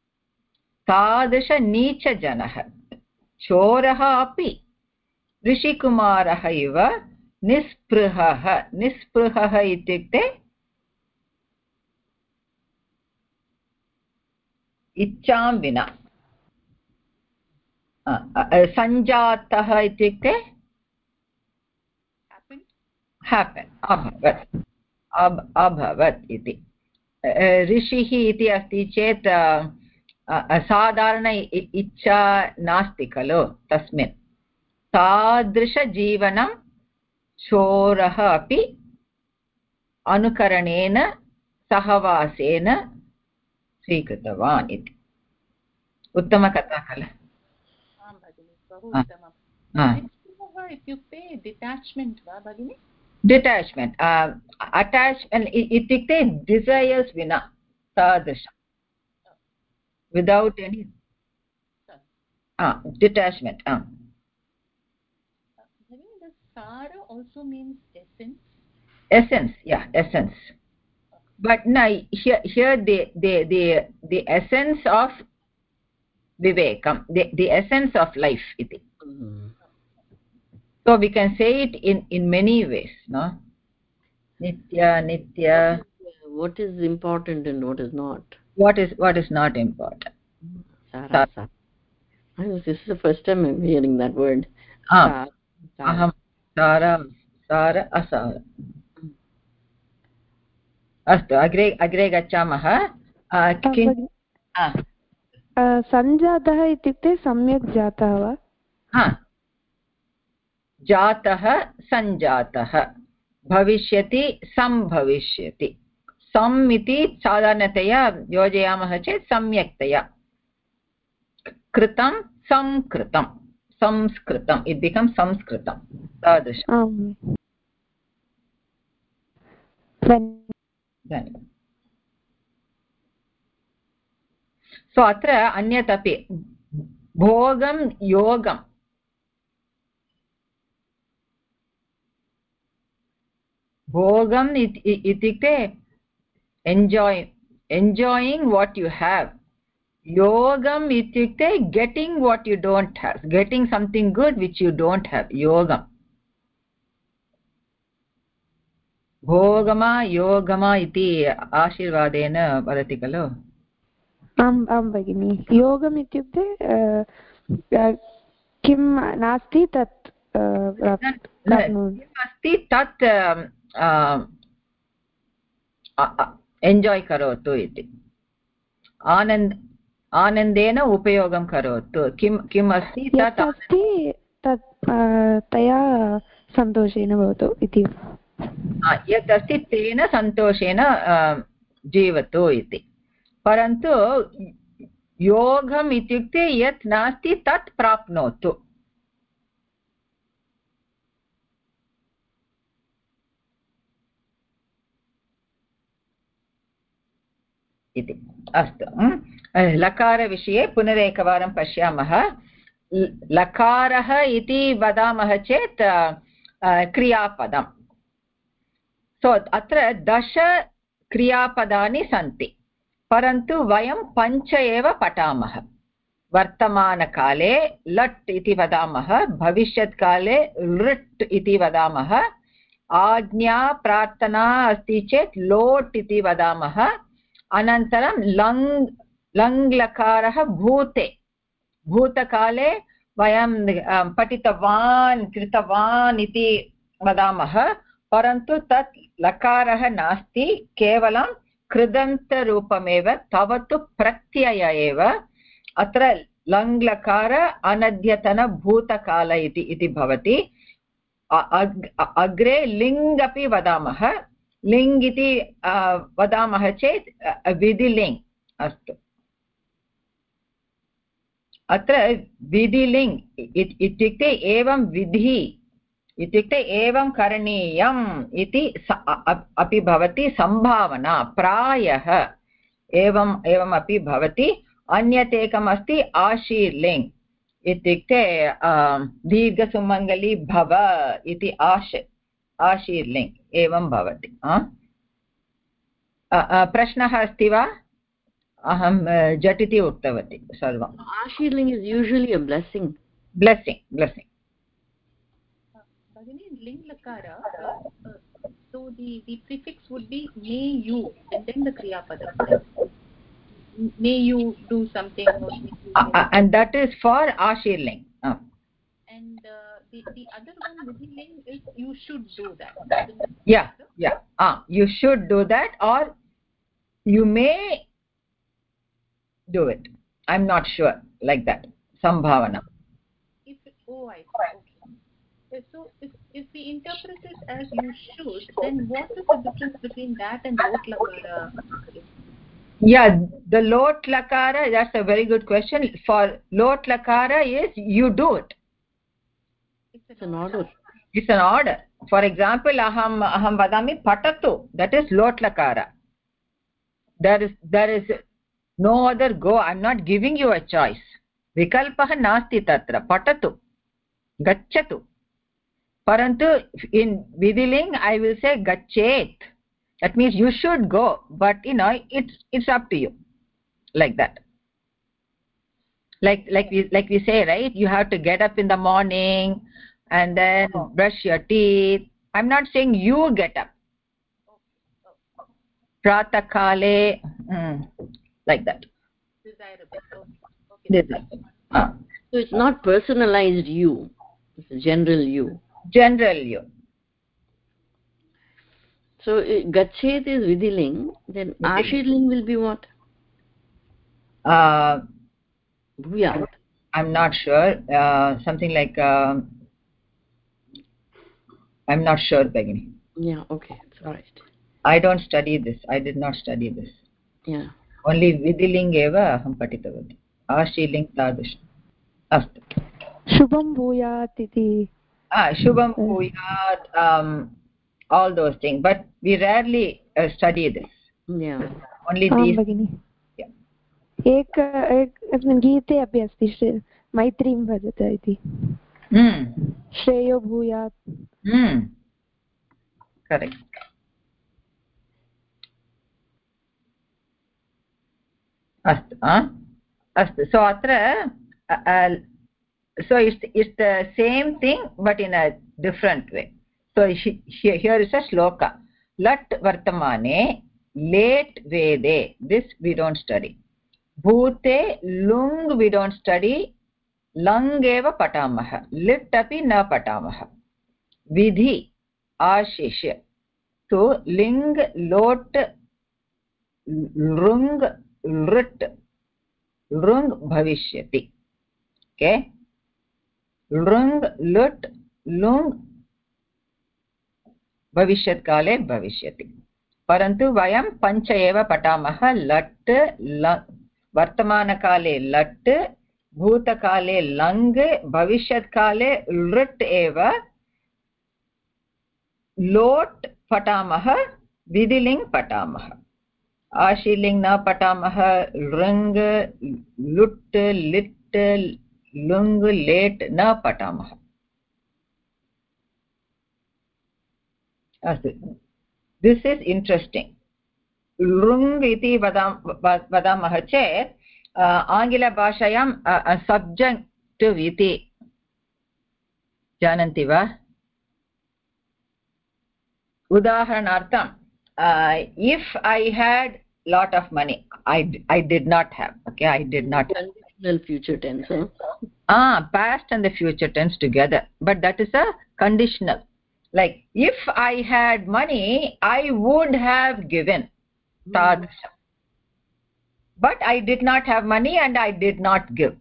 तादृशनीचजनः चोरः अपि ऋषिकुमारः इव निस्पृहः निस्पृहः इत्युक्ते इच्छां विना सञ्जातः इत्युक्ते happen अभवत् अभवत् इति ऋषिः इति अस्ति चेत् साधारण इच्छा नास्ति खलु तस्मिन् तादृशजीवनं चोरः अपि अनुकरणेन सहवासेन स्वीकृतवान् इति उत्तमकथा खलु इत्युक्ते detachment वा भगिनि? detachment uh, attachment itukte desires vina tadrisham without any ah detachment ah Bhavini, the sara also means essence. Essence, yeah, essence. But now here here the the the the essence of vivekam, the the essence of life iti. Mm. So we can say it in in many ways, no? Nitya, nitya. What is important and what is not? What is what is not important? Sara, sara. This is the first time I'm hearing that word. Ah, Sara. aham sara sara asara. अस्तु अग्रे अग्रे गच्छामः सञ्जातः इत्युक्ते सम्यक् जातः वा? हा जातः सञ्जातः भविष्यति सम्भविष्यति सम् इति साधारणतया योजयामः चेत् सम्यक्तया कृतं संकृतं संस्कृतम् इति बिकम् संस्कृतं तादृशम् सो अत्र अन्यत् अपि भोगं योगं भोगम् इत्युक्ते enjoy enjoying what you have yogam ityukte getting what you don't have, getting something good which you don't have, yogam. भोगमा योगमा इति आशीर्वादेन वदति खलु? आम् आं भगिनि योगम् इत्युक्ते किं नास्ति तत् अस्ति तत् एन्जाय् करोतु इति आनन्द आनन्देन उपयोगं करोतु किं किम् अस्ति तत् अस्ति तत् तया सन्तोषेण भवतु इति यत् अस्ति तेन सन्तोषेण जीवतु इति परन्तु योगम् इत्युक्ते यत् नास्ति तत् प्राप्नोतु इति अस्तु लकारविषये पुनरेकवारं पश्यामः लकारः इति वदामः चेत् क्रियापदम् सो अत्र दश क्रियापदानि सन्ति परन्तु वयं पञ्च एव पठामः वर्तमानकाले लट् इति वदामः भविष्यत्काले लृट् इति वदामः आज्ञा प्रार्थना अस्ति चेत् लोट् इति वदामः अनन्तरं लङ् लङ् लकारः भूते भूतकाले वयं पठितवान् कृतवान् इति वदामः परन्तु तत् लकारः नास्ति केवलं कृदन्तरूपमेव तवतु प्रत्यय एव अत्र लङ् लकार अनद्यतनभूतकाल इति इति भवति अग्रे लिङ् अपि वदामः लिङ् इति वदामः चेत् विधिलिङ् अस्तु अत्र विधिलिङ् इत्युक्ते एवं विधि इत्युक्ते एवं करणीयम् इति अपि भवति सम्भावना प्रायः एवम् एवमपि भवति अन्यत् एकम् अस्ति आशीर्लिङ् इत्युक्ते दीर्घसुमङ्गली भव इति आश आशीर्लिङ् एवं भवति प्रश्नः अस्ति वा अहं झटिति उक्तवती सर्वम् आशीर्लिङ् is usually a blessing blessing blessing Bhagini, ling lakara, uh, uh, so the, the prefix would be may you and then the kriya pada. May you do something. Or may you uh, uh, and that is for ashirling. Uh. And uh, the, the other one, vidhiling, is you should do that. Yeah, yeah. Ah, you should do that or you may do it. I'm not sure, like that. Sambhavana. If, oh, I see. Okay. So if, if we interpret it as you should, then what is the difference between that and lot lakara? Yeah, the lot lakara, that's a very good question. For lot lakara is you do it. It's an order. It's an order. For example, aham aham vadami patatu. That is lot lakara. There is there is no other go. I'm not giving you a choice. Vikalpah nasti tatra. Patatu. Gacchatu. Parantu in Vidiling I will say gacchet. That means you should go, but you know it's it's up to you. Like that. Like like we like we say, right? You have to get up in the morning and then brush your teeth. I'm not saying you get up. Prata kale, mm, like that. Desirable. Okay. Desirable. Ah. So it's not personalized you. It's a general you. General you. So uh, gachet is vidiling. Then ashidling will be what? Uh, Bhuyat. I'm not sure. Uh, something like uh, I'm not sure, Begini. Yeah. Okay. It's all right. I don't study this. I did not study this. Yeah. Only vidiling eva aham patitavati. Ashiling tadush. Astu. Shubham bhuyat iti. Ah, shubham bhuyat. Um, all those things, but we rarely uh, study this. Yeah. Only आं these. भगिनि एक एकस्मिन् गीते अपि अस्ति मैत्रीं भजत इति श्रेयो भूयात्. Correct. अस्तु अस्तु. So atra uh, so it's it's the same thing but in a different way. So here, here is a shloka. Lat vartamane late vede. This we don't study. Bhute lung we don't study. Lang eva patamaha. Lit api na patamaha. Vidhi ashishya. So ling lot lung lut lung bhavishyati. Okay. Lung lut lung भविष्यत् काले भविष्यति. परन्तु वयं पञ्च एव पठामः. लट् वर्तमानकाले लट्, भूतकाले लङ्, भविष्यत्काले लृट् एव. लोट् पठामः, विधिलिङ् पठामः. आशीलिङ् न पठामः. लृङ् लुट् लिट् लुङ् लेट् न पठामः. This is interesting. Lung iti vadamah chet Angila bhashayam subjunctive iti jananti va? Udaharanartham, if I had lot of money, I I did not have. Okay, I did not. Conditional future tense. Huh? Ah, past and the future tense together, but that is a conditional. Like, if I had money, I would have given. Mm. But I did not have money and I did not give.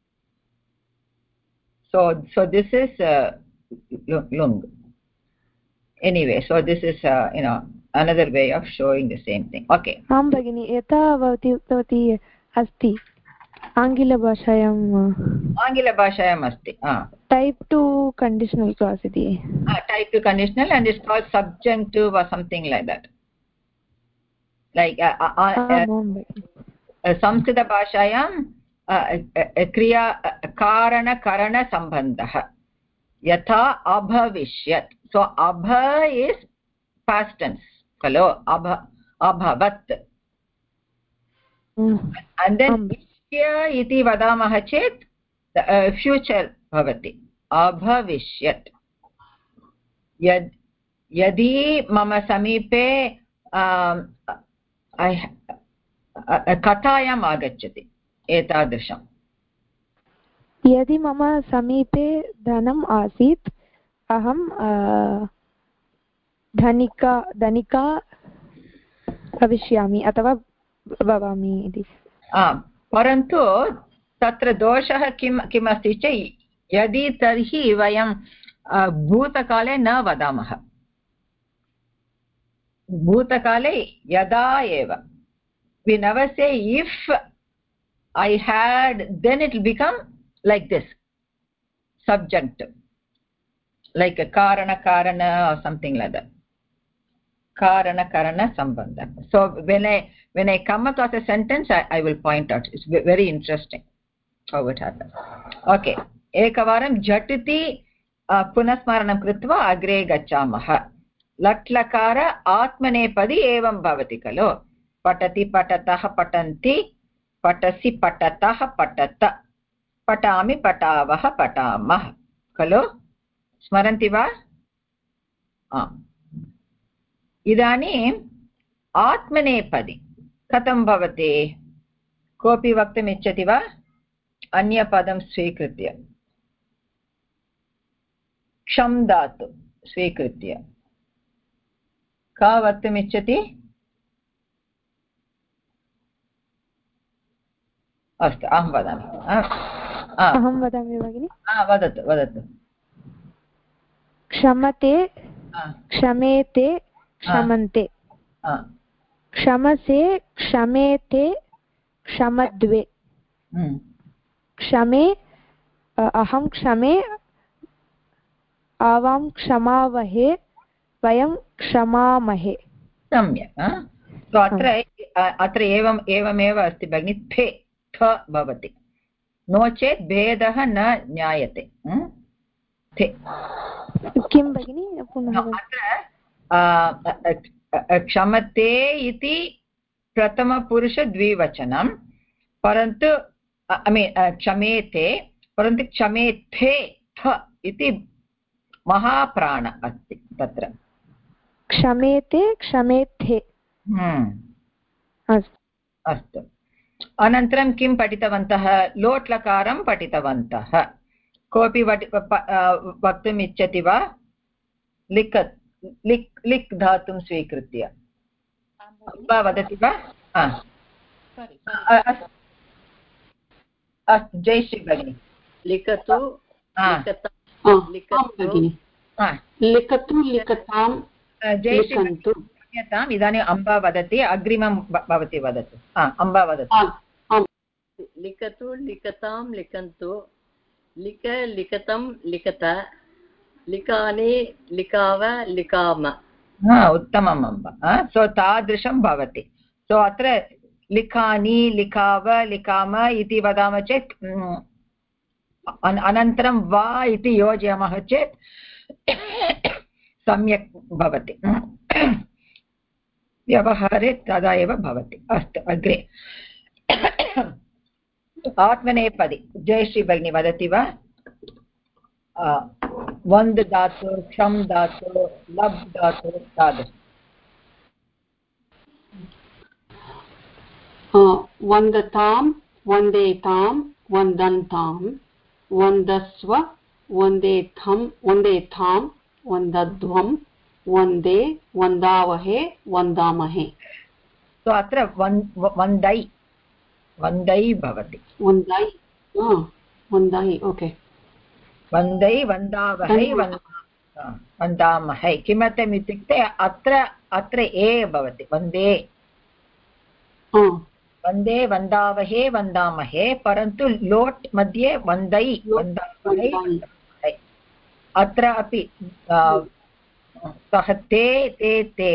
So, so this is uh, lung. Anyway, so this is uh, you know another way of showing the same thing. Okay. आं भगिनि यथा भवती उक्तवती अस्ति आङ्ग्लभाषायाम् आङ्ग्लभाषायाम् अस्ति type to conditional clause iti. Ah, type to conditional and it's called subjunctive or something like that. Like uh, uh, uh, uh, Samskrita bhashayam kriya karana karana sambandhah yatha abhavishyat. So abha is past tense. Hello, abha abhavat. Mm. And then um. ishya iti vadamah chet uh, future bhavati. Abhavishyat. Yad yadi mama samipe um, I katayam agacchati etadrisham. यदि मम समीपे धनम् आसीत् अहं धनिका धनिका भविष्यामि अथवा भवामि इति. परन्तु तत्र दोषः किं किमस्ति चेत् यदि तर्हि वयं भूतकाले न वदामः. भूतकाले यदा एव. We never say if I had, then it will become like this subjunctive. like a karana karana or something like that. Karana karana sambandha. So when I when I come across a sentence, I, I will point out. It's very interesting how it happens. Okay. Ekavaram jatiti punasmaranam krutva agre gachamah. लट्लकार आत्मनेपदी एवं भवति खलु. पठति पठतः पठन्ति पठसि पठतः पठत पठामि पठावः पठामः खलु. स्मरन्ति वा? इदानीम् आत्मनेपदी कथं भवति? कोऽपि वक्तुम् इच्छति वा? अन्यपदं स्वीकृत्य क्षं धातु स्वीकृत्य का वक्तुम् इच्छति? अस्तु अहं वदामि. अहं वदामि भगिनि. वदतु वदतु. क्षमते क्षमेते क्षमन्ते क्षमसे क्षमेते क्षमद्वे क्षमे अहं क्षमे आवां क्षमावहे वयं क्षमामहे. सम्यक्. तो अत्र अत्र एवम् एवमेव अस्ति भगिनि. थे थ भवति. नो चेत् भेदः न ज्ञायते. थे किं भगिनि पुनः? अत्र क्षमते इति प्रथमपुरुषद्विवचनं, परन्तु ऐ मीन् क्षमेते, परन्तु क्षमेथे थ इति महाप्राण अस्ति तत्र. क्षमेते क्षमेथे. अस्तु. अनन्तरं किं पठितवन्तः? लोट्लकारं पठितवन्तः. कोऽपि वक्तुम् इच्छति वा? लिक् लिक् लिक् धातुं स्वीकृत्य वदति वा? अस्तु जयश्री भगिनी. लिखतु लिखतु लिखतां जयश्री क्षम्यताम्. इदानीम् अम्बा वदति. अग्रिमं भवती वदतु. अम्बा वदतु. लिखतु लिखतां लिखन्तु लिख लिखतं लिखत लिखानि लिखाव लिखाम. उत्तमम् अम्बा. सो तादृशं भवति. सो अत्र लिखानि लिखाव लिखाम इति वदामः चेत् अनन्तरं वा इति योजयामः चेत् सम्यक् भवति. व्यवहारे तदा एव भवति. अस्तु अग्रे. आत्मनेपदी जयश्री भगिनी वदति वा? वन्द् धातु, क्षं धातु, लब् धातु तादृश. वन्दतां वन्देतां वन्दन्तां वन्दस्व वन्देथं वन्देथां वन्दध्वं वन्दे वन्दावहे वन्दामहे. तो अत्र वन्दै वन्दै भवति. वन्दै वन्दै. ओके. वन्दै वन्दावहे वन्दामहे. किमर्थम् इत्युक्ते अत्र अत्र ए भवति. वन्दे वन्दे वन्दावहे वन्दामहे, परन्तु लोट् मध्ये वन्दै वन्दामहे. अत्र अपि सः ते ते ते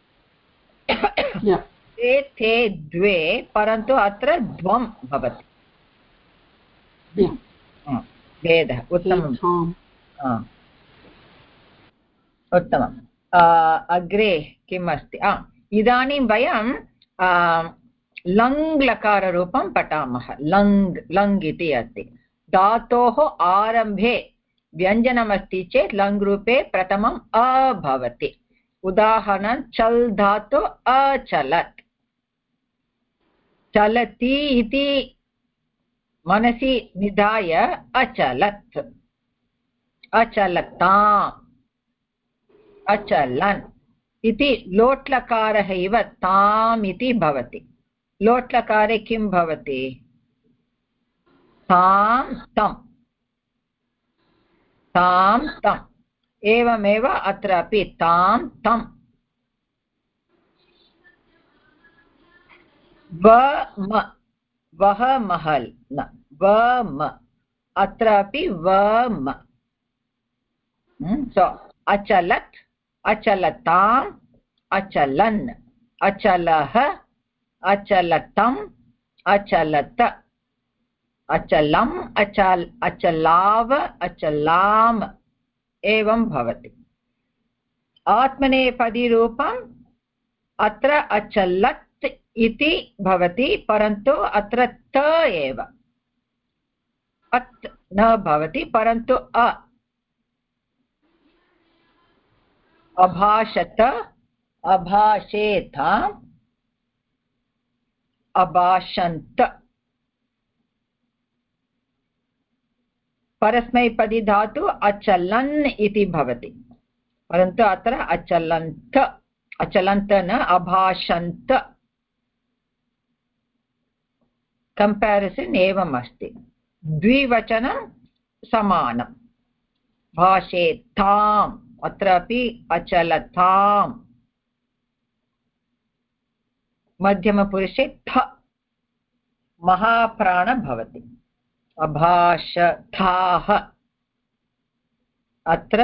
ते ते द्वे, परन्तु अत्र द्वं भवति. भेदः. उत्तमम् उत्तमम्. अग्रे किम् अस्ति? इदानीं वयं लङ् लकाररूपं पठामः. लङ् लङ् इति अस्ति. धातोः आरम्भे व्यञ्जनमस्ति चेत् लङ् रूपे प्रथमम् अ भवति. उदाहरणं चल् धातु अचलत्. चलति इति मनसि निधाय अचलत्, अचलताम्, अचलन् इति लोट्लकारः इव ताम् इति भवति. लोट्लकारे किं भवति? तां तं तां तम्. एवमेव अत्रापि तां तं. व म वः महल् न व म. अत्रापि व म. so achalat, achalatam, achalan, achalah, achalatam, achalat, achalam, achal, achalav, achalam एवं भवति. आत्मनेपदी रूपम् अत्र अचलत् इति भवति, परन्तु अत्र त एव, अत् न भवति, परन्तु अ. अभाषत, अभाषेत, अभाषन्त. परस्मैपदी धातु अचलन् इति भवति, परन्तु अत्र अचलन्त, अचलन्त न अभाषन्त. कम्पेरिसन् एवम् अस्ति. द्विवचनं समानं. भाषेताम्, अत्रापि अचलताम्. मध्यमपुरुषे थ महाप्राण भवति. अभाषथाः, अत्र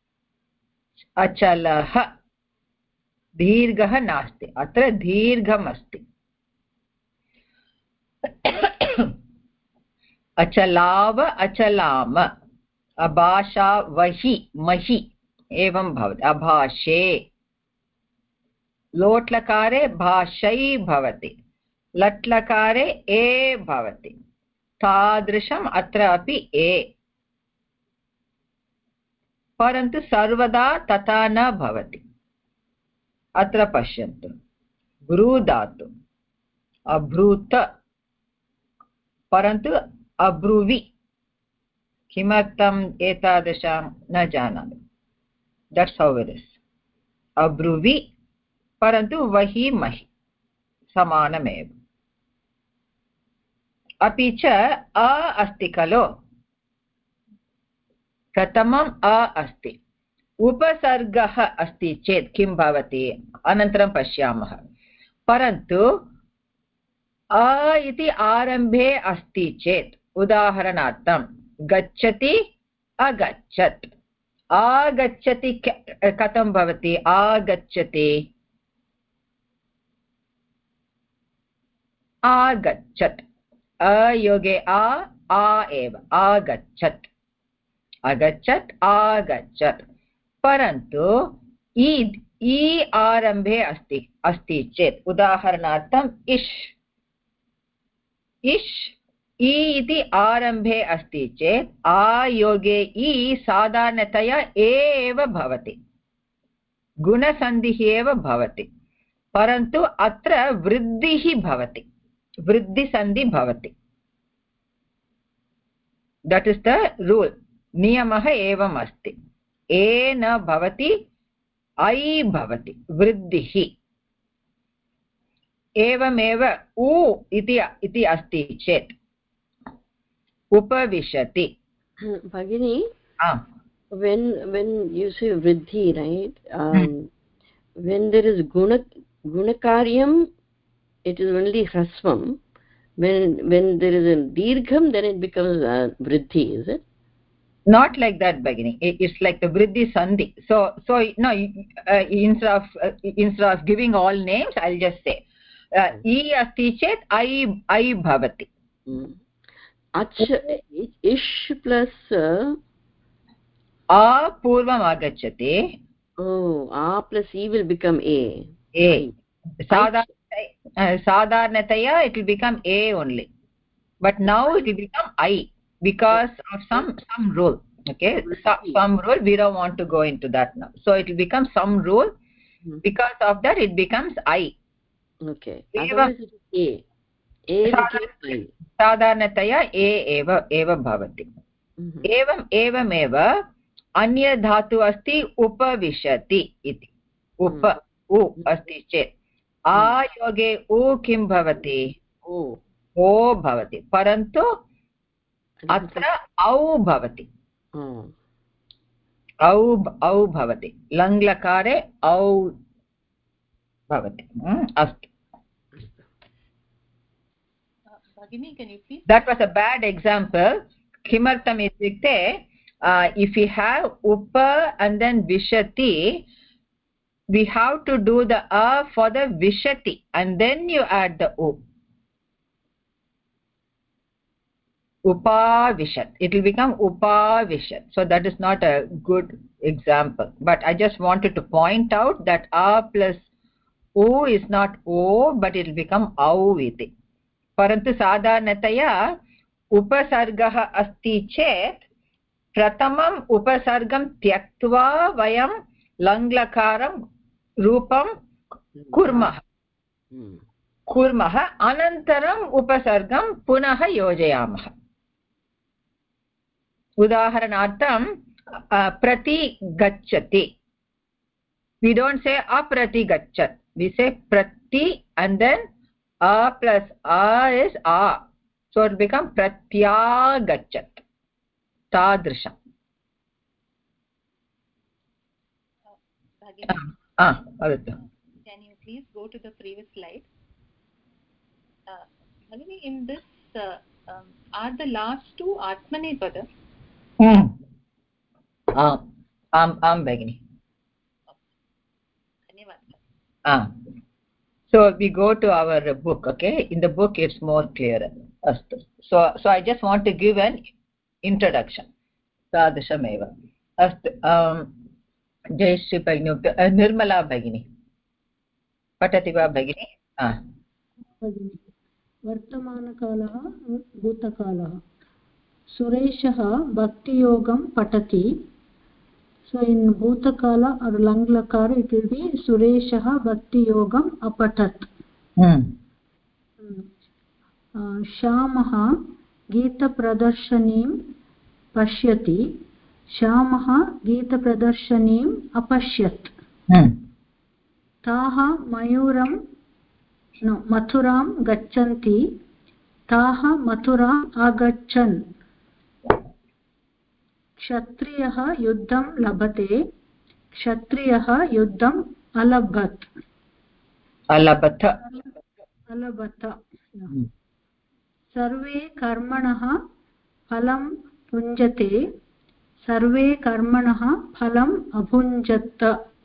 अचलः, दीर्घः नास्ति, अत्र दीर्घम् अस्ति. अचलाव, अचलाम, अभाषावहि, महि एवं भवति. अभाषे, लोट्लकारे भाषै भवति, लट्लकारे ए भवति. तादृशम् अत्र अपि ए, परन्तु सर्वदा तथा न भवति. अत्र पश्यन्तु, ब्रू धातु अब्रूत, परन्तु अब्रुवि. किमर्थम् एतादृशं न जानामि. That's how it is. अब्रुवि, परन्तु वहि महि समानमेव. अपि च अ अस्ति खलु, प्रथमम् अ अस्ति. उपसर्गः अस्ति चेत् किं भवति अनन्तरं पश्यामः. परन्तु अ इति आरम्भे अस्ति चेत्, उदाहरणार्थं गच्छति, अगच्छत्. आगच्छति कथं भवति? आगच्छति, आगच्छत्. अयोगे आ, आ एव, आगच्छत्. अगच्छत्, आगच्छत्. परन्तु ईद्, ई आरम्भे अस्ति अस्ति चेत्, उदाहरणार्थम् इष्, इष् ई इति आरम्भे अस्ति चेत् आयोगे ई साधारणतया ए एव भवति, गुणसन्धिः एव भवति. परन्तु अत्र वृद्धिः भवति, वृद्धिसन्धि भवति. That is the rule. नियमः एवम् अस्ति. ए न भवति, ऐ भवति, वृद्धिः. एवमेव उ इति अस्ति चेत् उपविशति. भगिनी, आम्, when when you say vriddhi, right, um, hmm. when there is guna gunakaryam, it is only hrasvam. When when there is a dirgham, then it becomes uh, vriddhi, is it? Not like that, beginning. It's like the vriddhi sandhi. So so no, uh, instead of uh, instead of giving all names, I'll just say uh, e asti chet I I bhavati. Hmm. Ach ish plus uh, a purvam agacchati. Oh, a plus e will become a. A. Sadha, uh, sadharanataya it will become a only, but now it will become I because of some some rule. Okay, so, some rule. We don't want to go into that now. So it will become some rule. Because of that, it becomes I. Okay. Otherwise it is a. A became I. साधारणतया ए एव एव भवति. एवम् एवमेव अन्य धातु अस्ति उपविशति इति. उप उ अस्ति चेत् आयोगे उ किं भवति? ओ भवति. परन्तु अत्र औ भवति. औ औ भवति. लङ्लकारे औ भवति. अस्तु. Bhagini, can you please? That was a bad example. Kimartam ityukte uh, if we have upa and then vishati, we have to do the a for the vishati and then you add the u. Upavishat. It will become upavishat. So that is not a good example. But I just wanted to point out that a plus u is not o, but it will become au iti. Parantu sadharanataya upasargah asti chet pratamam upasargam tyaktva vayam langlakaram rupam kurmah. kurmah anantaram upasargam punah yojayamah. Udaharanartham prati gacchati. We don't say aprati gacchat. We say prati and then a plus a is a. So it becomes pratya gacchat. Tadrisham. Ah, ah, can you please go to the previous slide? Uh, Bhagini, in this, uh, um, are the last two Atmanepada? Hmm. Um, um, um, Bhagini. Ah. So we go to our book, okay? In the book it's more clearer. So, so I just want to give an introduction. Sadashameva. Astu. Um, Jai Shri Bhagini. Uh, Nirmala Bhagini. Patati va Bhagini? Ah. वर्तमानकालः भूतकालः सुरेशः भक्तियोगं पठति. So in bhutakala or langlakara it will be sureshah bhakti yogam apatat. Hmm. uh, shamah geeta pradarshaniim pashyati. shamah geeta pradarshaniim apashyat. Hmm. taah mayuram no mathuram gacchanti. taah mathuram agachan. क्षत्रियः युद्धं लभते. क्षत्रियः युद्धम् अलभत. अलभत. अलभत. सर्वे कर्मणः फलं भुञ्जते. सर्वे कर्मणः फलम् अभुञ्जत.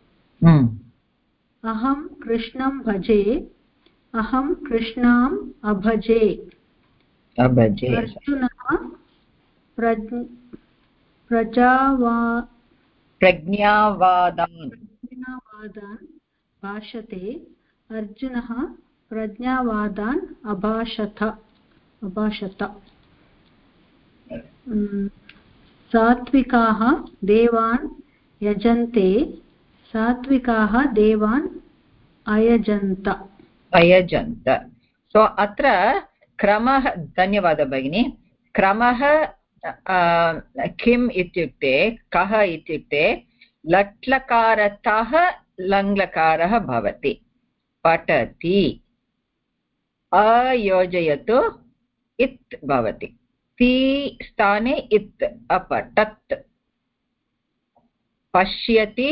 अहं कृष्णं भजे. अहं कृष्णाम् अभजे. अभजे. अर्जुनः प्रज्ञ प्रजावा प्रज्ञावादान् प्रज्ञावादान् भाषते. अर्जुनः प्रज्ञावादान् अभाषत अभाषत. सात्विकाः देवान् यजन्ते. सात्विकाः देवान् अयजन्त. अयजन्त. सो अत्र क्रमः. धन्यवादः भगिनी. क्रमः किम् इत्युक्ते कः इत्युक्ते लट्लकारतः लङ्लकारः भवति. पठति अयोजयतु इत् भवति. ति स्थाने इत् अपठत्. पश्यति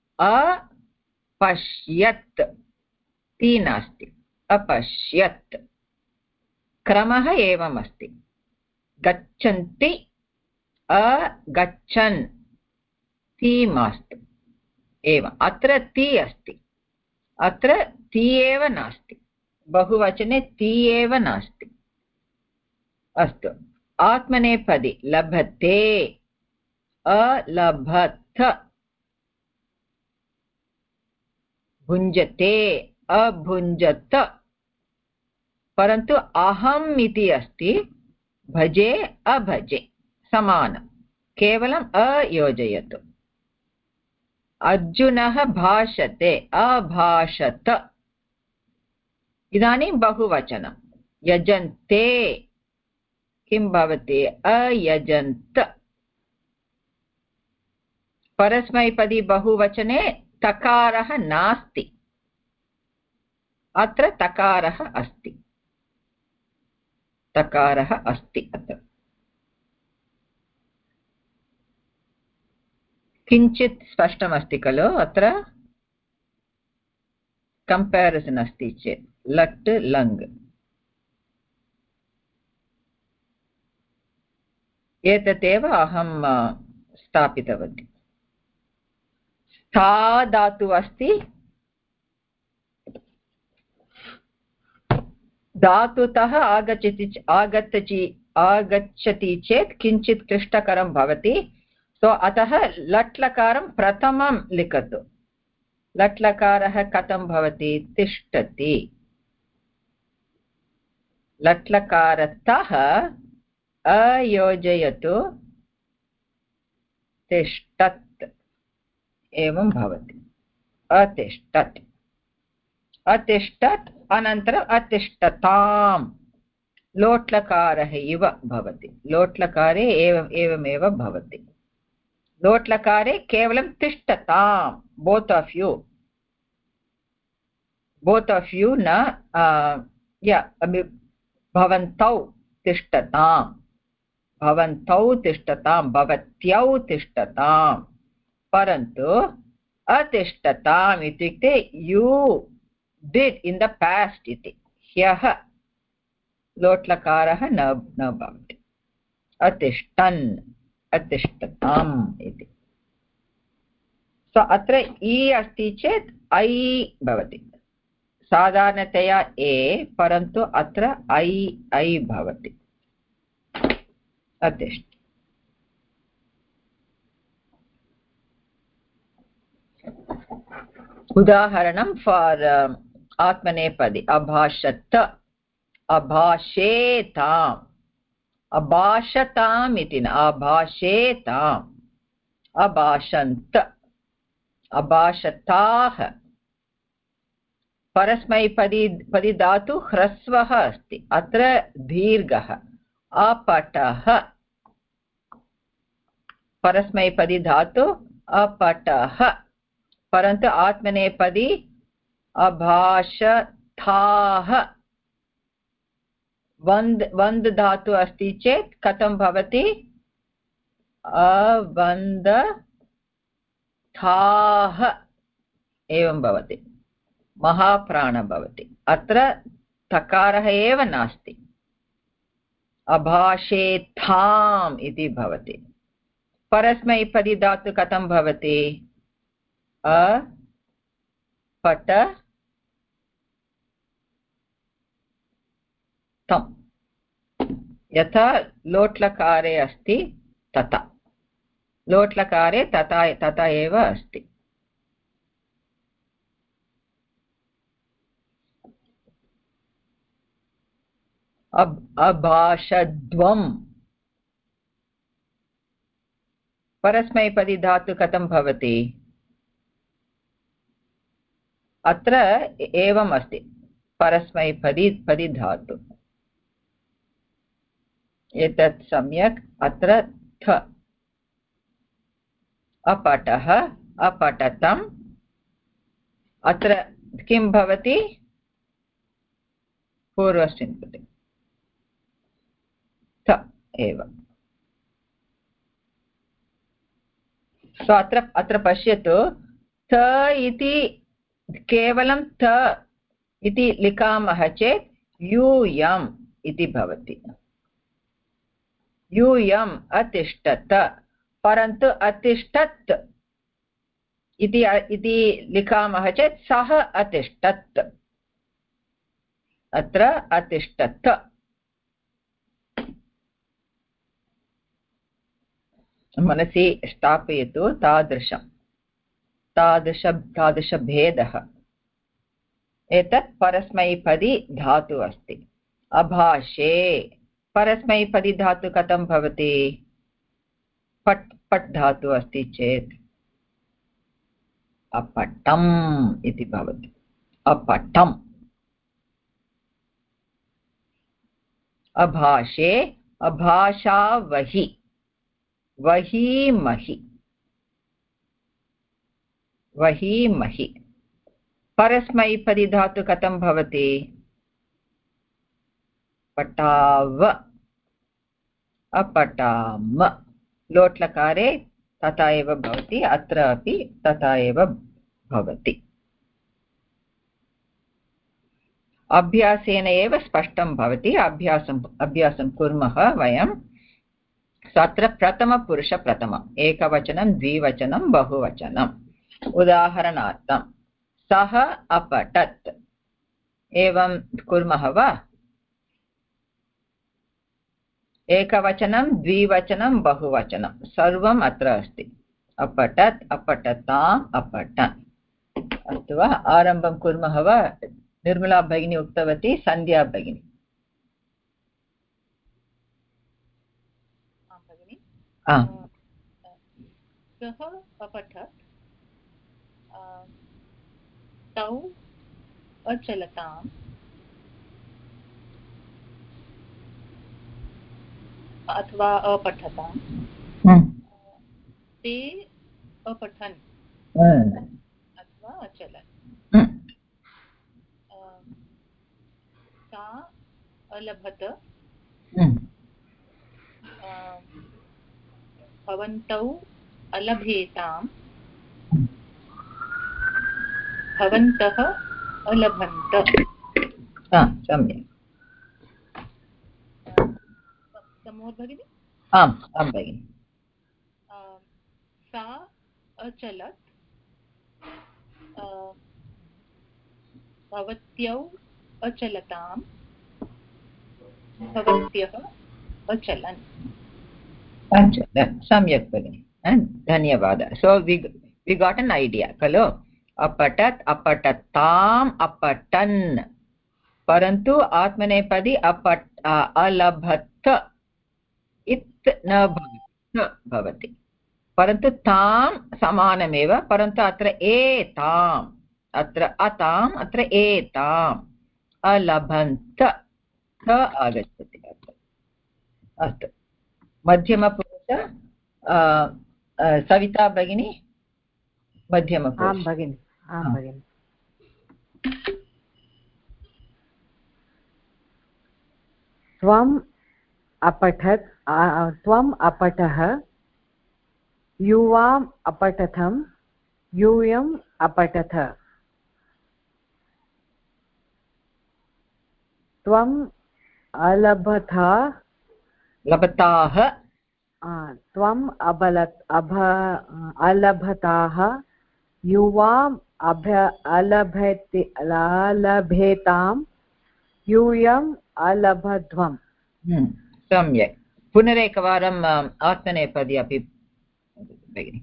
अपश्यत्. ति नास्ति अपश्यत्. क्रमः एवम् अस्ति. गच्छन्ति अगच्छन्. ति मास्तु. एवम्. अत्र ति अस्ति. अत्र ति एव नास्ति. बहुवचने ति एव नास्ति. अस्तु. आत्मनेपदी लभते अलभत. भुञ्जते अभुञ्जत. परन्तु अहम् इति अस्ति. भजे अभजे समानं. केवलम् अयोजयतु. अर्जुनः भाषते अभाषत. इदानीं बहुवचनं. यजन्ते किं भवति अयजन्त. परस्मैपदी बहुवचने तकारः नास्ति. अत्र तकारः अस्ति. तकारः अस्ति अत्र. किञ्चित् स्पष्टमस्ति खलु. अत्र कम्पेरिसन् अस्ति चेत् लट् लङ्. एतदेव अहं स्थापितवती स्था धातु अस्ति धातुतः आगच्छति आगच्छति आगच्छति चेत् किञ्चित् क्लिष्टकरं भवति सो अतः लट्लकारं प्रथमं लिखतु लट्लकारः कथं भवति तिष्ठति लट्लकारतः अयोजयतु तिष्ठत् एवं भवति अतिष्ठत् अतिष्ठत् अनन्तरम् अतिष्ठताम् लोट्लकारः इव भवति लोट्लकारे एवम् एवमेव भवति लोट्लकारे केवलं तिष्ठताम् both of you both of you न या भवन्तौ तिष्ठताम् भवन्तौ तिष्ठतां भवत्यौ तिष्ठतां परन्तु अतिष्ठताम् इत्युक्ते you did in the past इति ह्यः लोट्लकारः न न भवति अतिष्ठन् अतिष्ठताम् इति सो अत्र इ अस्ति चेत् ऐ भवति साधारणतया ए परन्तु अत्र ऐ ऐ भवति अतिष्ठ उदाहरणं फार् आत्मनेपदी अभाषत अभाषेताम् अभाषताम् इति न अभाषेताम् अभाषन्त अभाषताः परस्मैपदी पदी धातु ह्रस्वः अस्ति अत्र दीर्घः अपटः परस्मैपदी धातु अपटः परन्तु आत्मनेपदी अभाषताः वन्द् वन्द् धातु अस्ति चेत् कथं भवति अवन्दथाः एवं भवति महाप्राण भवति अत्र तकारः एव नास्ति अभाषेथाम् इति भवति परस्मैपदी धातु कथं भवति अपट तम् यथा लोट्लकारे अस्ति तथा लोट्लकारे तथा तथा एव अस्ति अभाषद्वम् परस्मैपदी धातु कथं भवति अत्र एवम् अस्ति परस्मैपदी पदी धातु एतत् सम्यक् अत्र थ अपटः अपठतम् अत्र किं भवति पूर्वस्मिन् पदे थ एव सो अत्र अत्र पश्यतु थ इति केवलं थ इति लिखामः चेत् यूयम् इति भवति यूयम् अतिष्ठत परन्तु अतिष्ठत् इति इति लिखामः चेत् सः अतिष्ठत् अत्र अतिष्ठत् मनसि स्थापयतु तादृशं तादृश तादृशभेदः एतत् परस्मैपदी धातु अस्ति अभाषे परस्मैपदी धातु कथं भवति पट् पट् धातु अस्ति चेत् अपटम् इति भवति अपटम् अभाषे अभाषावहि वहीमहि वहीमहि परस्मैपदी धातु कथं भवति पटाव अपटाम लोट्लकारे तथा एव भवति अत्र अपि तथा एव भवति अभ्यासेन एव स्पष्टं भवति अभ्यासम् अभ्यासं कुर्मः वयं सो अत्र प्रथमपुरुष प्रथमम् एकवचनं द्विवचनं बहुवचनम् उदाहरणार्थं सः अपठत् एवं कुर्मः वा एकवचनं द्विवचनं बहुवचनं सर्वम् अत्र अस्ति अपठत् अपठताम् अपठन् अस्तु वा आरम्भं कुर्मः वा निर्मला भगिनी उक्तवती सन्ध्या भगिनी सः अपठत् तौ अचलताम् अथवा अपठताम् ते अपठन् अथवा अचलन् सा अलभत भवन्तौ अलभेताम् भवन्तः अलभन्त सम्यक् भगिनी आम् आं भगिनि सा अचलत् भवत्यौ अचलताम् भवत्यः अचलन् सम्यक् भगिनि धन्यवादः सो वि वि गाट् एन् ऐडिया खलु अपठत् अपठताम् अपठन् परन्तु आत्मनेपदी अपठ अलभत इत् न भवति परन्तु तां समानमेव परन्तु अत्र एताम् अत्र अताम् अत्र एताम् अलभन्त आगच्छति अस्तु मध्यमपुरुष सविता भगिनी मध्यमपुरुष आं भगिनि आं भगिनि त्वम् अपठत् त्वम् अपठः युवाम् अपठतं यूयम् अपठथ त्वम् अलभथा लभताः त्वम् अबलत् अभ अलभताः युवाम् अभ अलभते अलभेताम् यूयम् अलभध्वम् सम्यक् पुनरेकवारम् आत्मनेपदी अपि भगिनि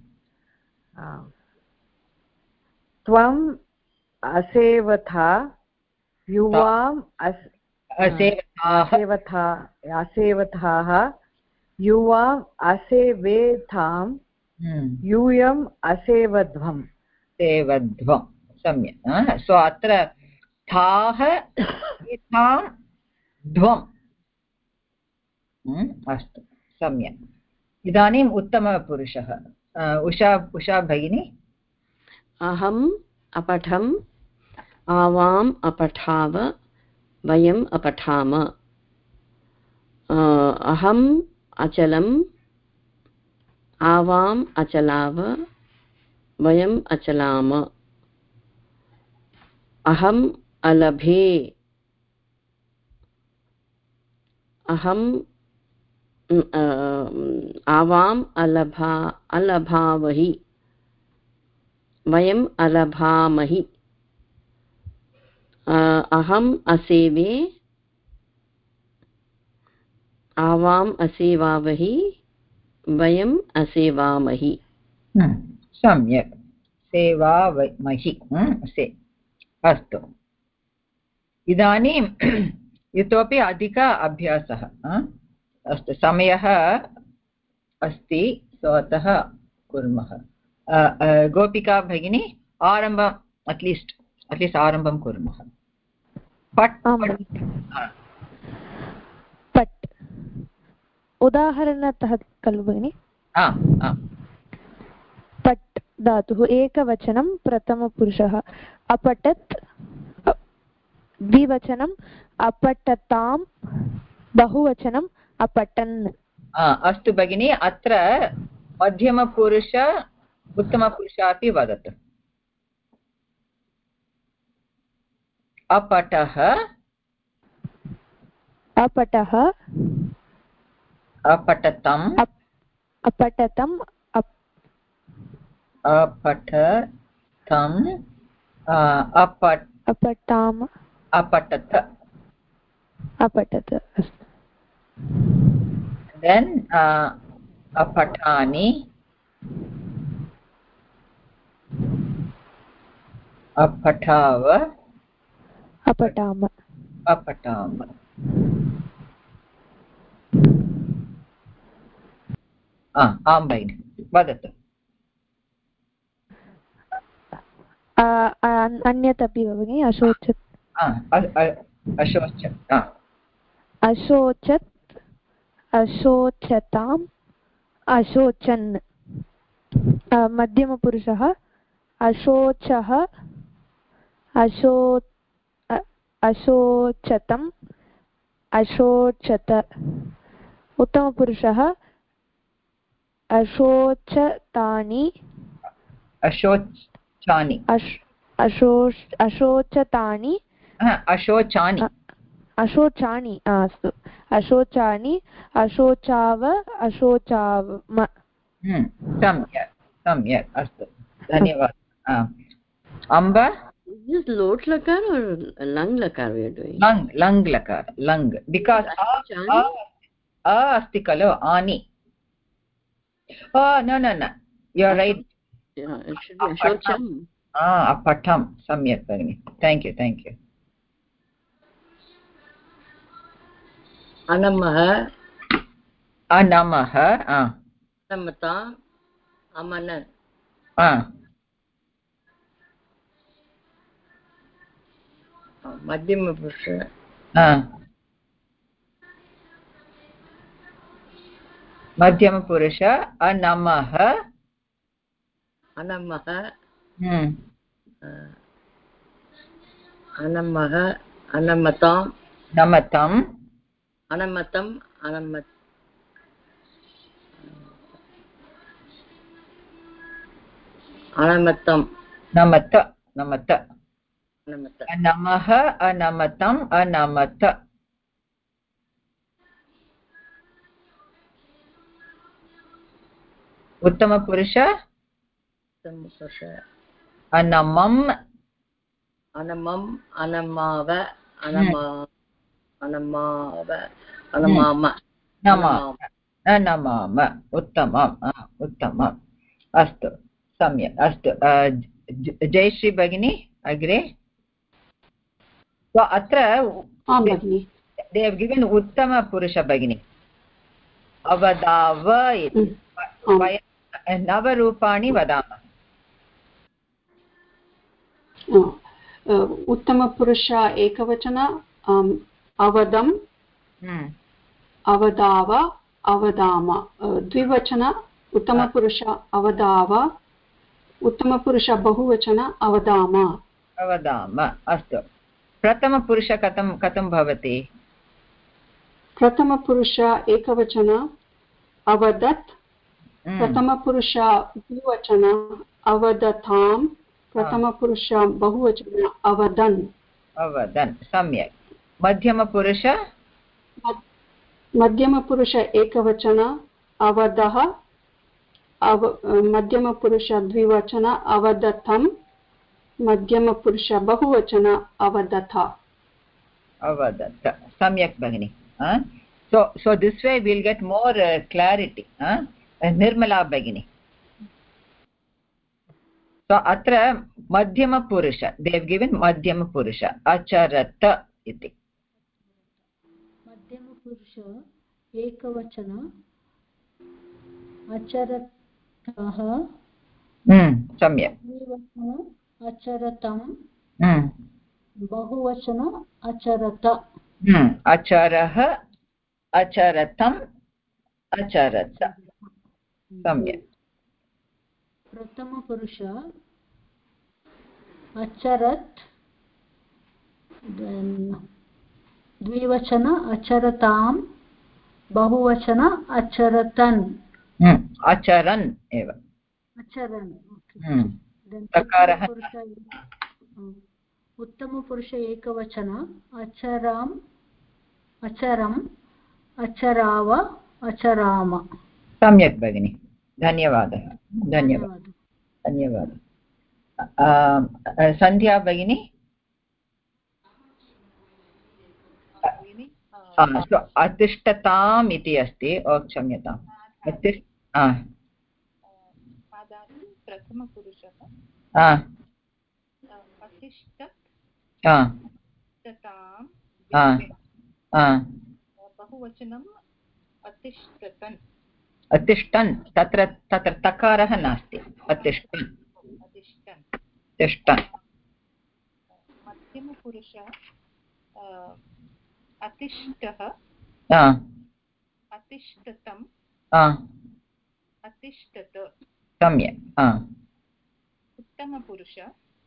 त्वम् असेवथा युवाम् असेवथा असेवथाः युवाम् असेवेथाम् यूयम् असेवध्वम् सेवध्वं सम्यक् सो अत्र थाः एतां ध्वम् अस्तु सम्यक् इदानीम् उत्तमपुरुषः उषा उषा भगिनी अहम् अपठम् आवाम् अपठाव वयम् अपठाम अहम् अचलम् आवाम् अचलाव वयम् अचलाम अहम् अलभे अहम् आवाम् अलभा अलभावहि वयम् अलभामहि अहम् असेवे आवाम् असेवावहि वयम् असेवामहि सम्यक् सेवामहि से अस्तु इदानीम् इतोपि अधिक अभ्यासः अस्तु समयः अस्ति सो अतः कुर्मः गोपिका भगिनी आरम्भम् अट्लीस्ट् अट्लीस्ट् आरम्भं कुर्मः पट् पट् उदाहरणतः खलु भगिनि पट् धातुः एकवचनं प्रथमपुरुषः अपठत् द्विवचनम् अपठताम् बहुवचनम् अपठन् अस्तु भगिनि अत्र मध्यमपुरुष उत्तमपुरुष अपि वदतु अपठः अपठः अपठतम् अपठतम् अपठतम् अपठ अपठाम अपठत अपठत then uh, अपठानि अपठाव अपठाम अपठाम आं भगिनि वदतु अन्यत् अपि भगिनि अशोचत् अशोचत् अशोचत् अशोचताम् अशोचन् मध्यमपुरुषः अशोचः अशो अशोचतम् अशोचत उत्तमपुरुषः अशोचतानि अशोचानि अशोच अशोचतानि अशोचानि अशोचानि अस्तु अशोचानि अशोचाव अशोचाम सम्यक् सम्यक् अस्तु धन्यवादः अम्ब Is this lot lakar or lung lakar we are doing? Lung, lung lakar, lung. Because a, a, a asti kalo, ani. Oh, no, no, no. You are right. Yeah, it should be Ashocham. Ah, apatam. Samyak Bhagini. Thank you, thank you. Anamaha. Anamaha. Ah. Anamata. Amanan. Ah. मध्यम पुरुष मध्यम पुरुष अनमः अनमः अनमः अनमताम् नमतम् अनमतम् अनमत अनमतम् नमत नमत अनमत अनमः अनमतम् अनमत उत्तमपुरुष उत्तमपुरुष अनमम् अनमम् अनमाव अनमा अनमाव अनमाम नमाम नमाम उत्तमम् उत्तमम् अस्तु सम्यक् अस्तु जयश्री भगिनी अग्रे अत्र they have given उत्तमपुरुष भगिनी अवदाव इति नवरूपाणि वदामः उत्तमपुरुष एकवचन अवदम् अवदाव अवदाम द्विवचन उत्तमपुरुष अवदाव उत्तमपुरुष बहुवचन अवदाम अवदाम अस्तु प्रथमपुरुष कथं कथं भवति प्रथमपुरुष एकवचन अवदत् प्रथमपुरुष द्विवचन अवदताम् प्रथमपुरुष बहुवचन अवदन् अवदन् सम्यक् मध्यमपुरुष मध्यमपुरुष एकवचन अवदः अव मध्यमपुरुष द्विवचन अवदतं मध्यमपुरुष बहुवचन अवदथ अवदत् सम्यक् भगिनी so so this way we'll get more uh, clarity huh? Nirmala Bhagini so atra madhyama purusha they have given madhyama purusha acharata iti madhyama purusha ekavachana acharatah hmm samyak dvivachana acharatam hmm bahuvachana acharata hmm acharah acharatam acharata सम्यक् प्रथमपुरुष अचरत् द्विवचन अचरताम् बहुवचन अचरतन् अचरन् एव अचरन् तकारः उत्तमपुरुष एकवचन अचराम् अचरम् अचराव अचराम सम्यक् भगिनि धन्यवादः धन्यवादः धन्यवादः सन्ध्या भगिनी अतिष्ठताम् इति अस्ति क्षम्यताम् प्रथमपुरुषः बहुवचनम् अतिष्ठतन् अतिष्ठन् तत्र तत्र तकारः नास्ति अतिष्ठन् तिष्ठन् मध्यमपुरुषः अतिष्ठः अतिष्ठतम् अतिष्ठत सम्यक् उत्तमपुरुष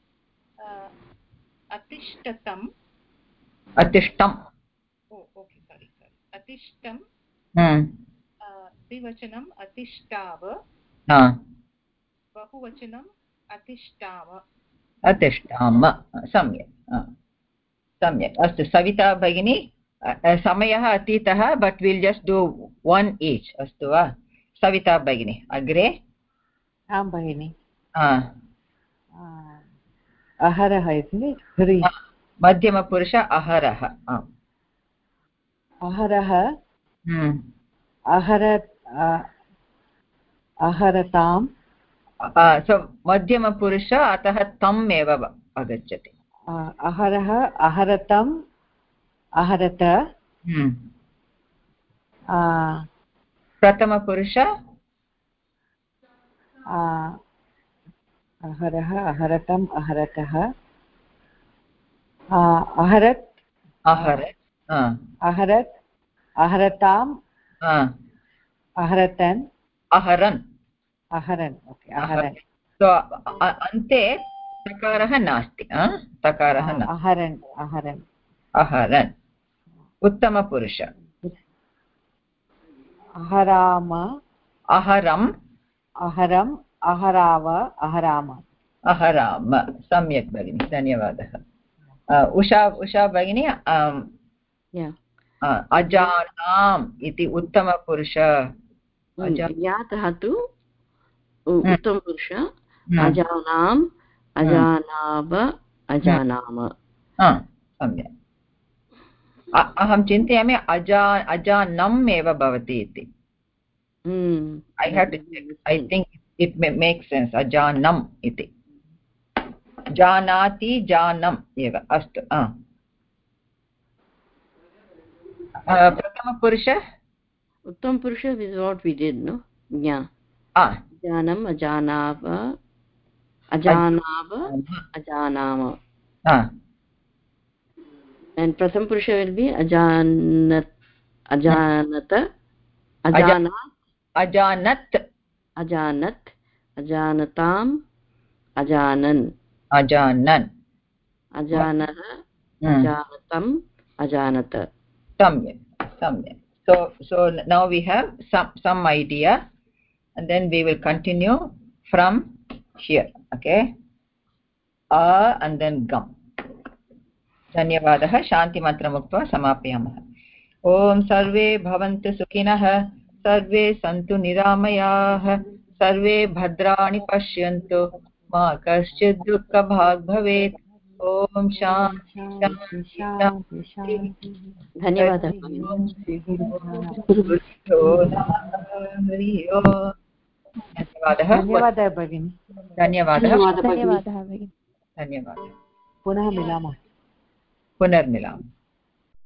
अतिष्ठतम् अतिष्ठम् ओके सारी सारी अतिष्ठं द्विवचनम् अतिष्ठाव बहुवचनम् अतिष्ठाम अतिष्ठाम सम्यक् सम्यक् अस्तु सविता भगिनी समयः अतीतः but will just do one each अस्तु वा सविता भगिनी अग्रे आं भगिनि अहरः इति मध्यमपुरुष अहरः अहरः अहरत् अहरताम् सो मध्यमपुरुष अतः तम् एव आगच्छति अहरः अहरतम् अहरत प्रथमपुरुष अहरः अहरतम् अहरतः अहरत् अहरत् अहरत् अहरताम् अहरतन् अहरन् अहरन् ओके अहरन् सो अन्ते तकारः नास्ति तकारः अहरन् अहरन् अहरन् उत्तमपुरुष अहराम अहरम् अहरम् अहराव अहराम अहराम सम्यक् भगिनि धन्यवादः उषा उषा भगिनी अजानाम् इति उत्तमपुरुष या धातु उत्तमपुरुष अजानाम् अजानाव अजानाम सम्यक् अहं चिन्तयामि अजा अजानम् एव भवति इति I have to check I think it makes sense अजानम् इति जानाति जानम् एव अस्तु प्रथमपुरुष उत्तमपुरुष is what we did no ज्ञा जानम् अजानाव अजानाव अजानाम and pratham purusha will be ajanat ajanat ajanat ajanat ajanat ajanatam ajanan ajanan ajanah ajanatam ajanat samyak samyak so so now we have some some idea and then we will continue from here okay a and then gam धन्यवादः शान्तिमन्त्रम् उक्त्वा समापयामः ॐ सर्वे भवन्तु सुखिनः सर्वे सन्तु निरामयाः सर्वे भद्राणि पश्यन्तु मा कश्चित् दुःखभाग् भवेत् ॐ शान्ति धन्यवादः धन्यवादः धन्यवादः भगिनि धन्यवादः धन्यवादः भगिनि धन्यवादः पुनः मिलामः पुनर्मिलामः